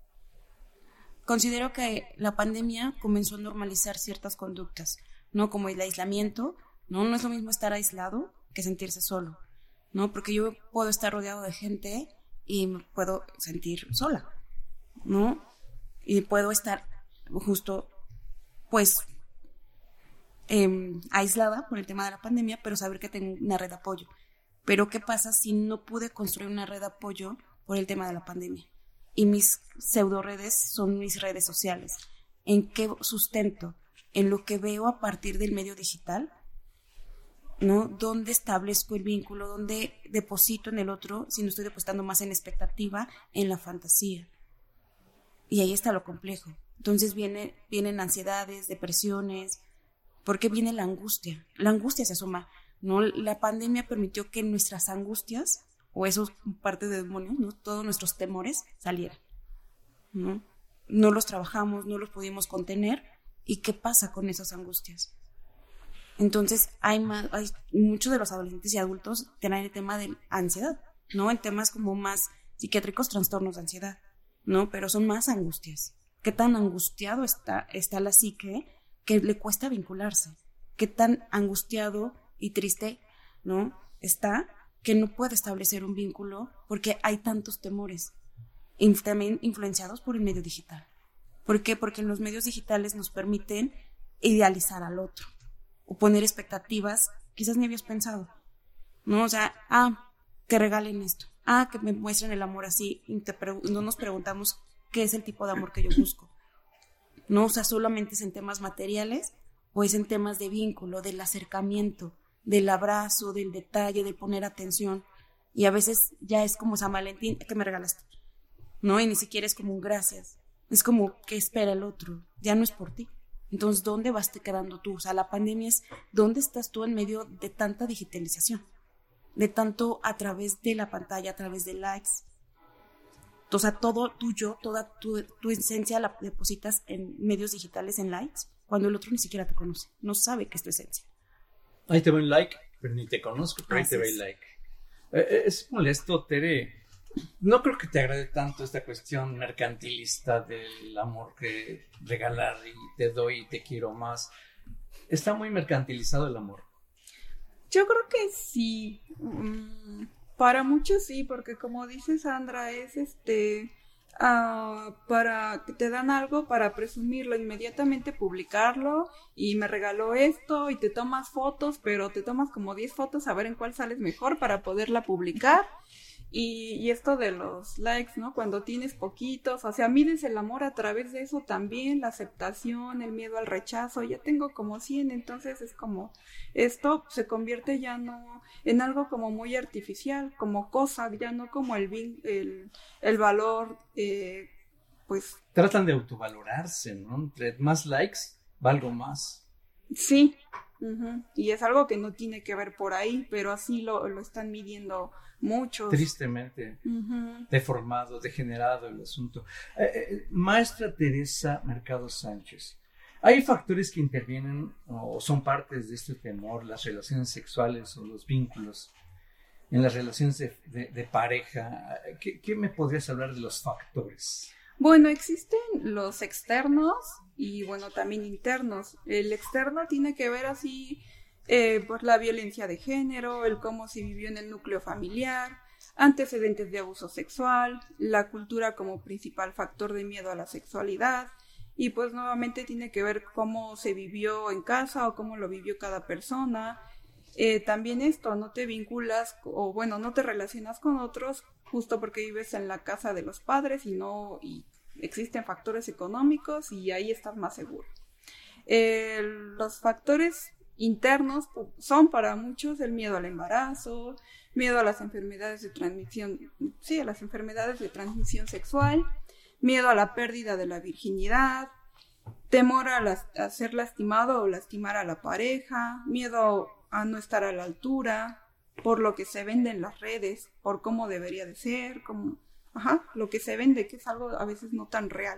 Considero que la pandemia comenzó a normalizar ciertas conductas, ¿no? Como el aislamiento, ¿no? No es lo mismo estar aislado que sentirse solo, ¿no? Porque yo puedo estar rodeado de gente y me puedo sentir sola, ¿no? Y puedo estar justo, pues, eh, aislada por el tema de la pandemia, pero saber que tengo una red de apoyo. Pero ¿qué pasa si no pude construir una red de apoyo por el tema de la pandemia? Y mis pseudo redes son mis redes sociales. ¿En qué sustento? En lo que veo a partir del medio digital, ¿no? ¿Dónde establezco el vínculo? ¿Dónde deposito en el otro si no estoy depositando más en expectativa, en la fantasía? Y ahí está lo complejo. Entonces viene, vienen ansiedades, depresiones. ¿Por qué viene la angustia? La angustia se asoma, ¿no? La pandemia permitió que nuestras angustias, o esos parte de demonios, ¿no? Todos nuestros temores salieran, ¿no? No los trabajamos, no los pudimos contener. ¿Y qué pasa con esas angustias? Entonces, hay, más, hay muchos de los adolescentes y adultos tienen el tema de ansiedad, ¿no? En temas como más psiquiátricos, trastornos de ansiedad, ¿no? Pero son más angustias. ¿Qué tan angustiado está, está la psique que le cuesta vincularse? ¿Qué tan angustiado y triste, ¿no? está que no puede establecer un vínculo porque hay tantos temores, y también influenciados por el medio digital? ¿Por qué? Porque los medios digitales nos permiten idealizar al otro o poner expectativas quizás ni habías pensado, ¿no? O sea, ah, que regalen esto, ah, que me muestren el amor así, y te pre- no nos preguntamos qué es el tipo de amor que yo busco, ¿no? O sea, solamente es en temas materiales o es en temas de vínculo, del acercamiento, del abrazo, del detalle, de poner atención. Y a veces ya es como San Valentín, ¿qué me regalaste? ¿No? Y ni siquiera es como un gracias. Es como, ¿qué espera el otro? Ya no es por ti. Entonces, ¿dónde vas quedando tú? O sea, la pandemia es, ¿dónde estás tú en medio de tanta digitalización? De tanto a través de la pantalla, a través de likes. O sea, todo tuyo, toda tu, tu esencia la depositas en medios digitales, en likes, cuando el otro ni siquiera te conoce, no sabe que es tu esencia. Ahí te veo un like, pero ni te conozco, pero ahí te veo Así el es. like. Eh, es molesto, Tere. No creo que te agrade tanto esta cuestión mercantilista del amor, que regalar y te doy y te quiero más. Está muy mercantilizado el amor. Yo creo que sí. Mm, para muchos sí, porque como dice Sandra, es este ah, para que te dan algo para presumirlo, inmediatamente publicarlo, y me regaló esto, y te tomas fotos, pero te tomas como diez fotos a ver en cuál sales mejor para poderla publicar. Y, y esto de los likes, ¿no? Cuando tienes poquitos, o sea, mides el amor a través de eso también, la aceptación, el miedo al rechazo. Ya tengo como cien, entonces es como, esto se convierte ya no en algo como muy artificial, como cosa, ya no como el vin- el, el valor, eh, pues Tratan de autovalorarse, ¿no? Entre más likes, valgo más. sí. Ujú. Y es algo que no tiene que ver por ahí, pero así lo, lo están midiendo muchos. Tristemente Ujú. deformado, degenerado el asunto. Eh, eh, maestra Teresa Mercado Sánchez, ¿hay factores que intervienen o son partes de este temor, las relaciones sexuales o los vínculos en las relaciones de, de, de pareja? ¿Qué, ¿Qué me podrías hablar de los factores? Bueno, existen los externos y bueno, también internos. El externo tiene que ver así, eh, pues la violencia de género, el cómo se vivió en el núcleo familiar, antecedentes de abuso sexual, la cultura como principal factor de miedo a la sexualidad, y pues nuevamente tiene que ver cómo se vivió en casa o cómo lo vivió cada persona. Eh, también esto, no te vinculas o bueno, no te relacionas con otros justo porque vives en la casa de los padres y no y existen factores económicos y ahí estás más seguro. Eh, los factores internos pues, son para muchos el miedo al embarazo, miedo a las enfermedades de transmisión, sí, a las enfermedades de transmisión sexual, miedo a la pérdida de la virginidad, temor a, las, a ser lastimado o lastimar a la pareja, miedo a no estar a la altura, por lo que se vende en las redes, por cómo debería de ser, como, ajá, lo que se vende, que es algo a veces no tan real.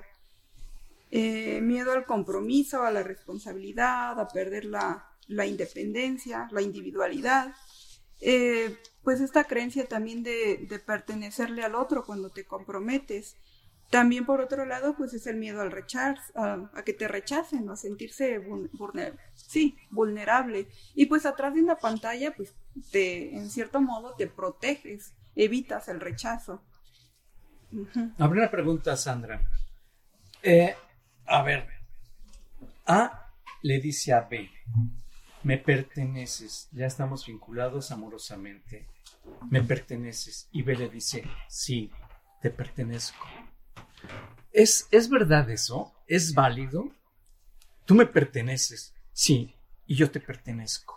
Eh, miedo al compromiso, a la responsabilidad, a perder la, la independencia, la individualidad. Eh, pues esta creencia también de, de pertenecerle al otro cuando te comprometes. También por otro lado, pues es el miedo al rechazo, a, a que te rechacen, a sentirse vulnerable, sí, vulnerable. Y pues atrás de una pantalla, pues te, en cierto modo te proteges, evitas el rechazo. Uh-huh. Habrá una pregunta, Sandra. Eh, a ver, A le dice a B, me perteneces, ya estamos vinculados amorosamente, me perteneces. Y B le dice, sí, te pertenezco. ¿Es, ¿Es verdad eso? ¿Es válido? Tú me perteneces, sí, y yo te pertenezco.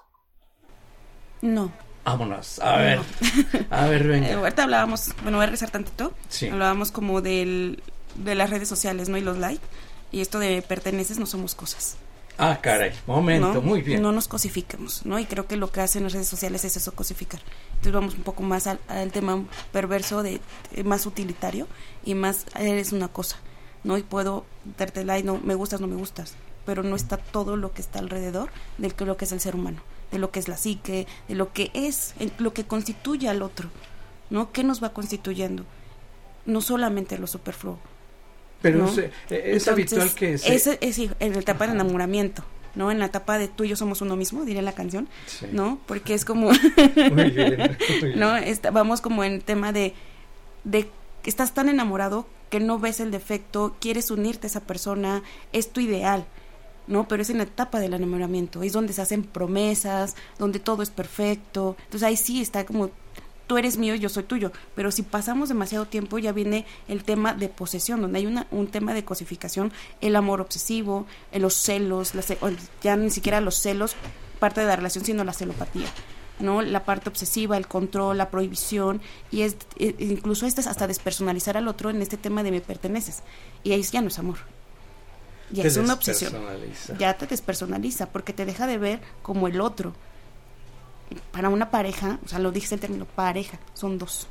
No. Vámonos, a ver, a ver, venga. Eh, ahorita hablábamos, bueno, voy a regresar tantito. Sí. Hablábamos como del, de las redes sociales, ¿no? Y los likes. Y esto de perteneces, no somos cosas. Ah, caray, momento, ¿no? muy bien. No nos cosifiquemos, ¿no? Y creo que lo que hacen las redes sociales es eso, cosificar. Entonces vamos un poco más al, al tema perverso, de, de más utilitario y más, eres una cosa, ¿no? Y puedo darte like, no, me gustas, no me gustas, pero no está todo lo que está alrededor de lo que es el ser humano, de lo que es la psique, de lo que es, lo que constituye al otro, ¿no? ¿Qué nos va constituyendo? No solamente lo superfluo. Pero ¿no? es, es habitual que se... es, es en la etapa de enamoramiento, ¿no? En la etapa de tú y yo somos uno mismo, diría la canción, sí. ¿no? Porque es como... muy bien, muy bien. ¿no? Está, vamos como en tema de, de que estás tan enamorado que no ves el defecto, quieres unirte a esa persona, es tu ideal, ¿no? Pero es en la etapa del enamoramiento, es donde se hacen promesas, donde todo es perfecto. Entonces ahí sí está como... tú eres mío y yo soy tuyo, pero si pasamos demasiado tiempo ya viene el tema de posesión, donde hay una, un tema de cosificación, el amor obsesivo, los celos, la, ya ni siquiera los celos, parte de la relación, sino la celopatía, ¿no? La parte obsesiva, el control, la prohibición, y es incluso este es hasta despersonalizar al otro en este tema de me perteneces, y ahí ya no es amor. Ya te es una obsesión, ya te despersonaliza, porque te deja de ver como el otro. Para una pareja, o sea, lo dije el término pareja, son dos.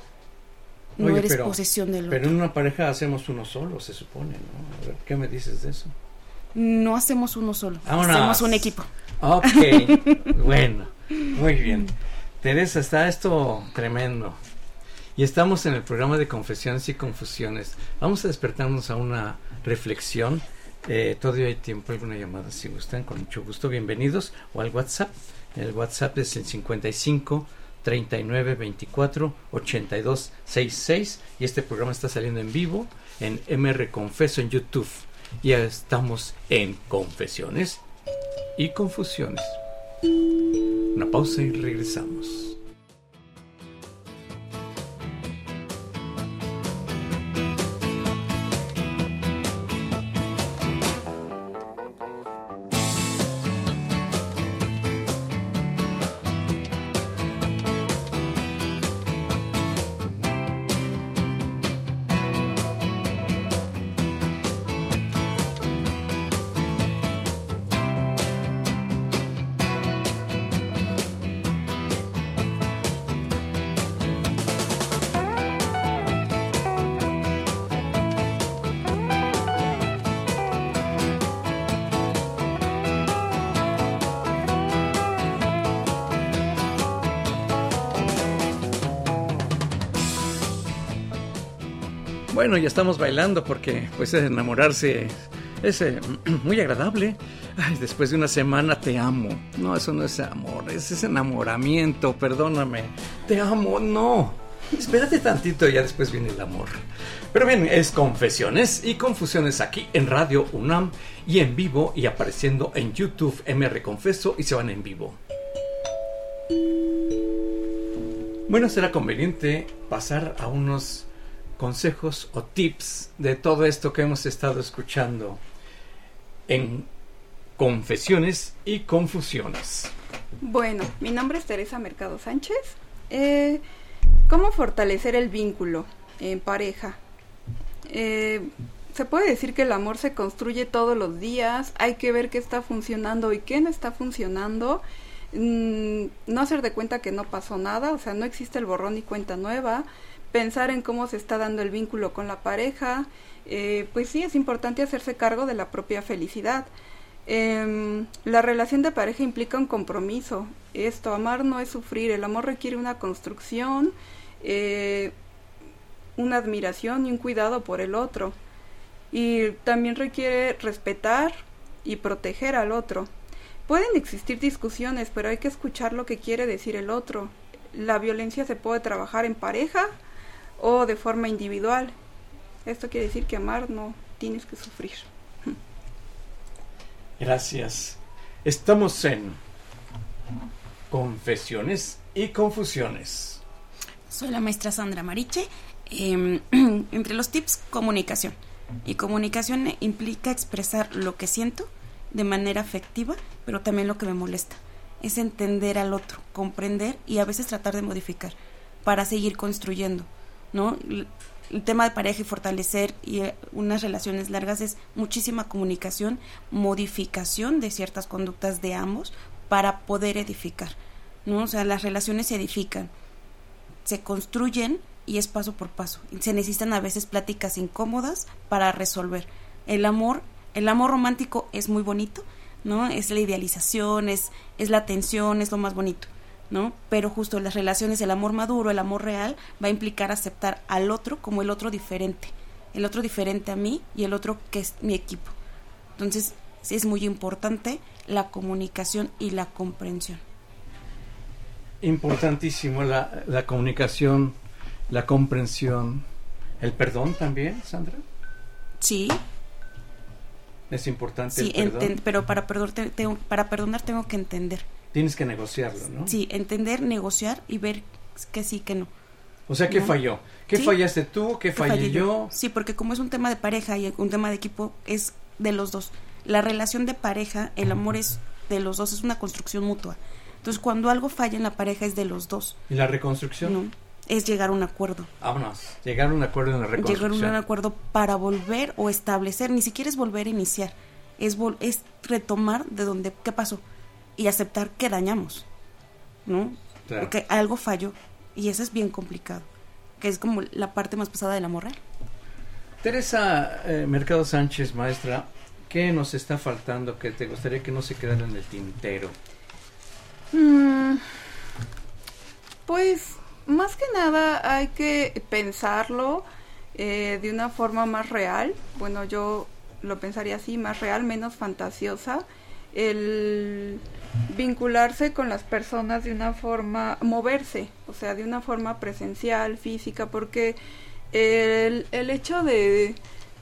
No Oye, eres pero, posesión del otro. Pero en una pareja hacemos uno solo, se supone, ¿no? A ver, ¿qué me dices de eso? No hacemos uno solo, Vámonos. Hacemos un equipo. Ok, bueno, muy bien. Teresa, está esto tremendo. Y estamos en el programa de Confesiones y Confusiones. Vamos a despertarnos a una reflexión. Eh, todavía hay tiempo, alguna llamada si gustan, con mucho gusto. Bienvenidos, o al WhatsApp. El WhatsApp es el cincuenta y cinco, treinta y nueve, veinticuatro, ochenta y dos, sesenta y seis, y este programa está saliendo en vivo en M R Confeso en YouTube. Ya estamos en Confesiones y Confusiones. Una pausa y regresamos. Bueno, ya estamos bailando porque pues enamorarse es eh, muy agradable. Ay, después de una semana te amo. No, eso no es amor, ese es enamoramiento, perdóname. Te amo, no. Espérate tantito y ya después viene el amor. Pero bien, es Confesiones y Confusiones aquí en Radio UNAM y en vivo y apareciendo en YouTube M R Confeso y se van en vivo. Bueno, será conveniente pasar a unos consejos o tips de todo esto que hemos estado escuchando en Confesiones y Confusiones. Bueno, mi nombre es Teresa Mercado Sánchez. Eh, ¿Cómo fortalecer el vínculo en pareja? Eh, se puede decir que el amor se construye todos los días. Hay que ver qué está funcionando y qué no está funcionando. mm, no hacer de cuenta que no pasó nada, o sea, no existe el borrón y cuenta nueva, pensar en cómo se está dando el vínculo con la pareja, eh, pues sí, es importante hacerse cargo de la propia felicidad. Eh, la relación de pareja implica un compromiso. Esto, amar no es sufrir, el amor requiere una construcción, eh, una admiración y un cuidado por el otro. Y también requiere respetar y proteger al otro. Pueden existir discusiones, pero hay que escuchar lo que quiere decir el otro. La violencia se puede trabajar en pareja o de forma individual. Esto quiere decir que amar no tienes que sufrir. Gracias. Estamos en Confesiones y Confusiones. Soy la maestra Sandra Mariche. Eh, entre los tips, comunicación. Y comunicación implica expresar lo que siento de manera afectiva, pero también lo que me molesta. Es entender al otro, comprender y a veces tratar de modificar para seguir construyendo, ¿no? El tema de pareja y fortalecer y unas relaciones largas es muchísima comunicación, modificación de ciertas conductas de ambos para poder edificar, ¿no? O sea, las relaciones se edifican, se construyen y es paso por paso. Se necesitan a veces pláticas incómodas para resolver. El amor, el amor romántico es muy bonito, ¿no? Es la idealización, es, es la atención, es lo más bonito, ¿no? Pero justo las relaciones, el amor maduro, el amor real, va a implicar aceptar al otro como el otro diferente, el otro diferente a mí y el otro que es mi equipo. Entonces, sí es muy importante la comunicación y la comprensión. Importantísimo la, la comunicación, la comprensión, el perdón también, Sandra. Sí. Es importante sí, el perdón. Enten- pero para perdonar, te- tengo, para perdonar tengo que entender. Tienes que negociarlo, ¿no? Sí, entender, negociar y ver que sí, que no. O sea, ¿qué ¿no? falló? ¿Qué ¿Sí? fallaste tú? ¿Qué fallé yo? Sí, porque como es un tema de pareja y un tema de equipo, es de los dos. La relación de pareja, el amor es de los dos, es una construcción mutua. Entonces, cuando algo falla en la pareja es de los dos. ¿Y la reconstrucción? No, es llegar a un acuerdo. Vámonos, llegar a un acuerdo en la reconstrucción. Llegar a un acuerdo para volver o establecer, ni siquiera es volver a iniciar, es, vol- es retomar de donde, ¿qué pasó? Y aceptar que dañamos, ¿no? Claro. Porque algo falló y eso es bien complicado, que es como la parte más pesada del amor real. Teresa eh, Mercado Sánchez, maestra, ¿qué nos está faltando que te gustaría que no se quedara en el tintero? Mm, pues más que nada hay que pensarlo eh, de una forma más real. Bueno, yo lo pensaría así, más real, menos fantasiosa. El vincularse con las personas de una forma, moverse, o sea, de una forma presencial, física, porque el, el hecho de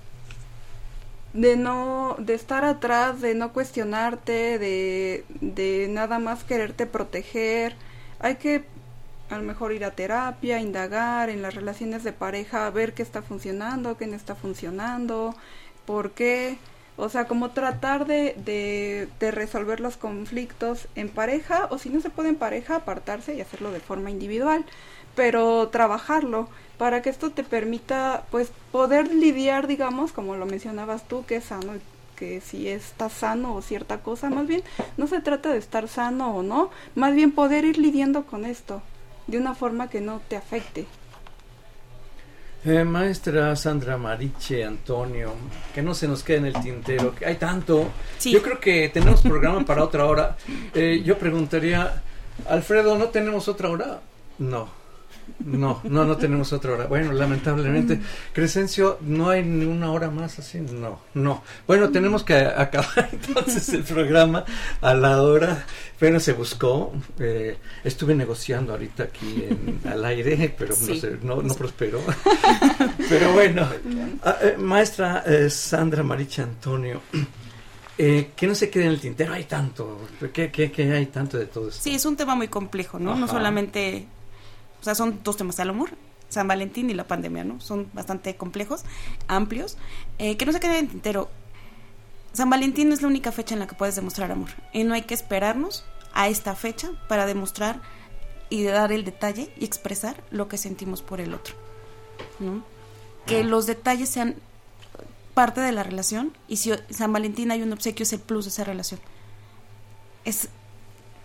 de no, de estar atrás, de no cuestionarte, de, de nada más quererte proteger, hay que a lo mejor ir a terapia, indagar en las relaciones de pareja, ver qué está funcionando, qué no está funcionando, por qué, o sea, como tratar de, de, de resolver los conflictos en pareja, o si no se puede en pareja, apartarse y hacerlo de forma individual, pero trabajarlo para que esto te permita, pues, poder lidiar, digamos, como lo mencionabas tú, que es sano, que si está sano o cierta cosa, más bien no se trata de estar sano o no, más bien poder ir lidiando con esto de una forma que no te afecte. Eh, maestra Sandra Mariche, Antonio, que no se nos quede en el tintero, que hay tanto. Sí. Yo creo que tenemos programa para otra hora. Eh, yo preguntaría, Alfredo, ¿no tenemos otra hora? No. No, no, no tenemos otra hora. Bueno, lamentablemente, Crescencio, ¿no hay ni una hora más así? No, no. Bueno, tenemos que acabar entonces el programa a la hora. Bueno, se buscó. Eh, estuve negociando ahorita aquí en, al aire, pero Sí. no sé, no, no prosperó. Pero bueno, ah, eh, maestra eh, Sandra Mariche, Antonio, eh, que no se quede en el tintero. Hay tanto. ¿Qué, qué, qué hay tanto de todo esto? Sí, es un tema muy complejo, ¿no? Ajá. No solamente, o sea, son dos temas, el amor, San Valentín y la pandemia, ¿no? Son bastante complejos, amplios. Eh, que no se quede en el tintero. San Valentín no es la única fecha en la que puedes demostrar amor. Y no hay que esperarnos a esta fecha para demostrar y dar el detalle y expresar lo que sentimos por el otro, ¿no? Que los detalles sean parte de la relación, y si San Valentín hay un obsequio, es el plus de esa relación. Es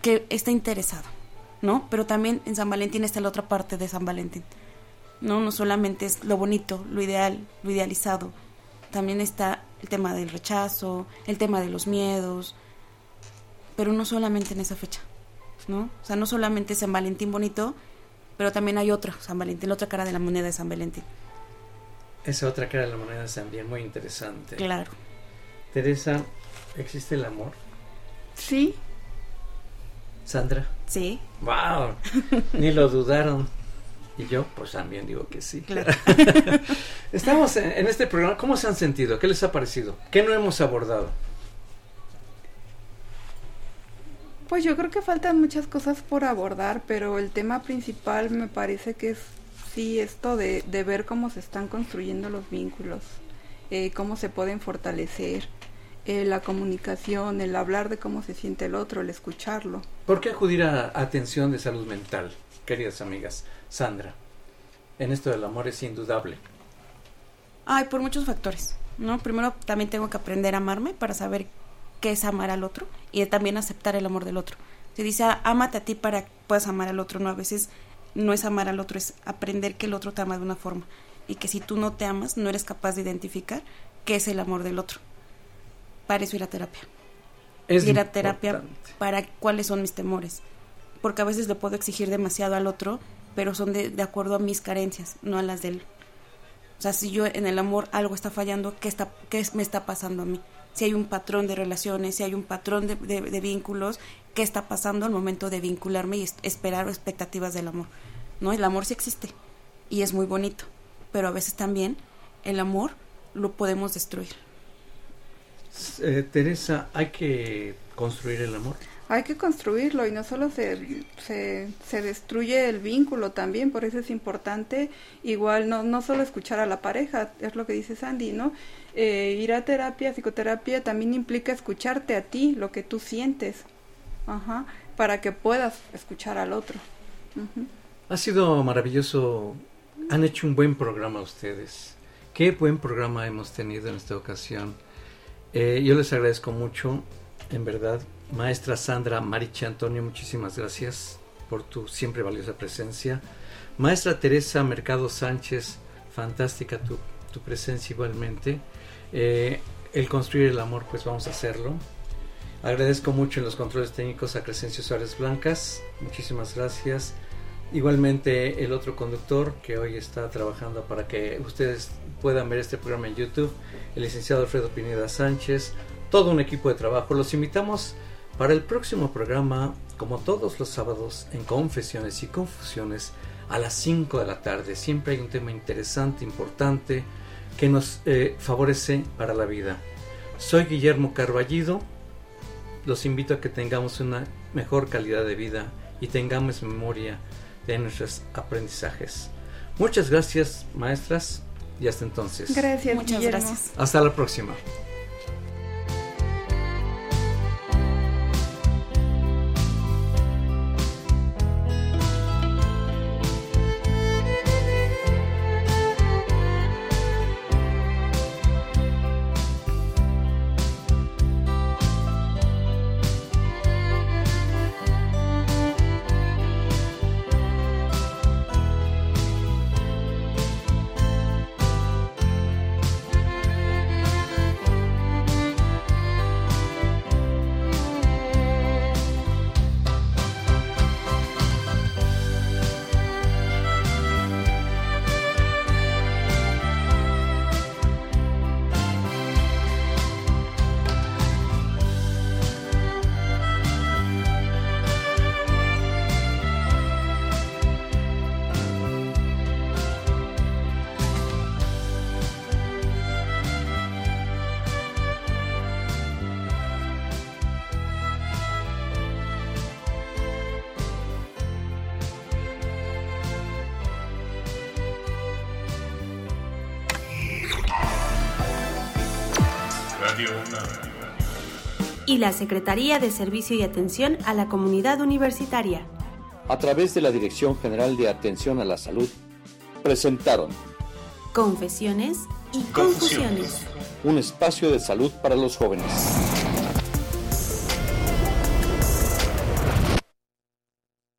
que está interesado, ¿no? Pero también en San Valentín está la otra parte de San Valentín, ¿no? No solamente es lo bonito, lo ideal, lo idealizado, también está el tema del rechazo, el tema de los miedos, pero no solamente en esa fecha, ¿no? O sea, no solamente es San Valentín bonito, pero también hay otro San Valentín, la otra cara de la moneda de San Valentín. Esa otra cara de la moneda es también muy interesante. Claro. Teresa, ¿existe el amor? Sí. ¿Sandra? Sí. ¡Wow! Ni lo dudaron. Y yo, pues también digo que sí. Claro. Estamos en, en este programa. ¿Cómo se han sentido? ¿Qué les ha parecido? ¿Qué no hemos abordado? Pues yo creo que faltan muchas cosas por abordar, pero el tema principal me parece que es sí esto de, de ver cómo se están construyendo los vínculos, eh, cómo se pueden fortalecer, eh, la comunicación, el hablar de cómo se siente el otro, el escucharlo. ¿Por qué acudir a atención de salud mental, queridas amigas? Sandra, en esto del amor es indudable. Ay, por muchos factores, ¿no? Primero también tengo que aprender a amarme para saber qué es amar al otro y también aceptar el amor del otro. Se dice, ah, ámate a ti para que puedas amar al otro, no, a veces no es amar al otro, es aprender que el otro te ama de una forma y que si tú no te amas, no eres capaz de identificar qué es el amor del otro. Para eso ir a terapia. Es ir a importante. terapia para cuáles son mis temores, porque a veces le puedo exigir demasiado al otro, pero son de, de acuerdo a mis carencias, no a las de él. O sea, si yo en el amor algo está fallando, ¿qué, está, qué me está pasando a mí? Si hay un patrón de relaciones, si hay un patrón de, de, de vínculos, ¿qué está pasando al momento de vincularme y es, esperar expectativas del amor? ¿No? El amor sí existe y es muy bonito, pero a veces también el amor lo podemos destruir. Eh, Teresa, ¿hay que construir el amor? Hay que construirlo y no solo se, se, se destruye el vínculo también, por eso es importante igual no, no solo escuchar a la pareja, es lo que dice Sandy, ¿no? Eh, ir a terapia, psicoterapia también implica escucharte a ti, lo que tú sientes, ajá, para que puedas escuchar al otro. Uh-huh. Ha sido maravilloso, han hecho un buen programa ustedes, qué buen programa hemos tenido en esta ocasión. Eh, yo les agradezco mucho, en verdad. Maestra Sandra Mariche Antonio, muchísimas gracias por tu siempre valiosa presencia. Maestra Teresa Mercado Sánchez, fantástica tu, tu presencia igualmente. Eh, el construir el amor, pues vamos a hacerlo. Agradezco mucho en los controles técnicos a Crescencio Suárez Blancas, muchísimas gracias. Igualmente el otro conductor que hoy está trabajando para que ustedes puedan ver este programa en YouTube, el licenciado Alfredo Pineda Sánchez, todo un equipo de trabajo. Los invitamos para el próximo programa, como todos los sábados, en Confesiones y Confusiones, a las cinco de la tarde. Siempre hay un tema interesante, importante, que nos eh, favorece para la vida. Soy Guillermo Carballido. Los invito a que tengamos una mejor calidad de vida y tengamos memoria de nuestros aprendizajes. Muchas gracias, maestras, y hasta entonces. Gracias, Muchas Guillermo. gracias. Hasta la próxima. Y la Secretaría de Servicio y Atención a la Comunidad Universitaria, a través de la Dirección General de Atención a la Salud, presentaron Confesiones y Confusiones, un espacio de salud para los jóvenes.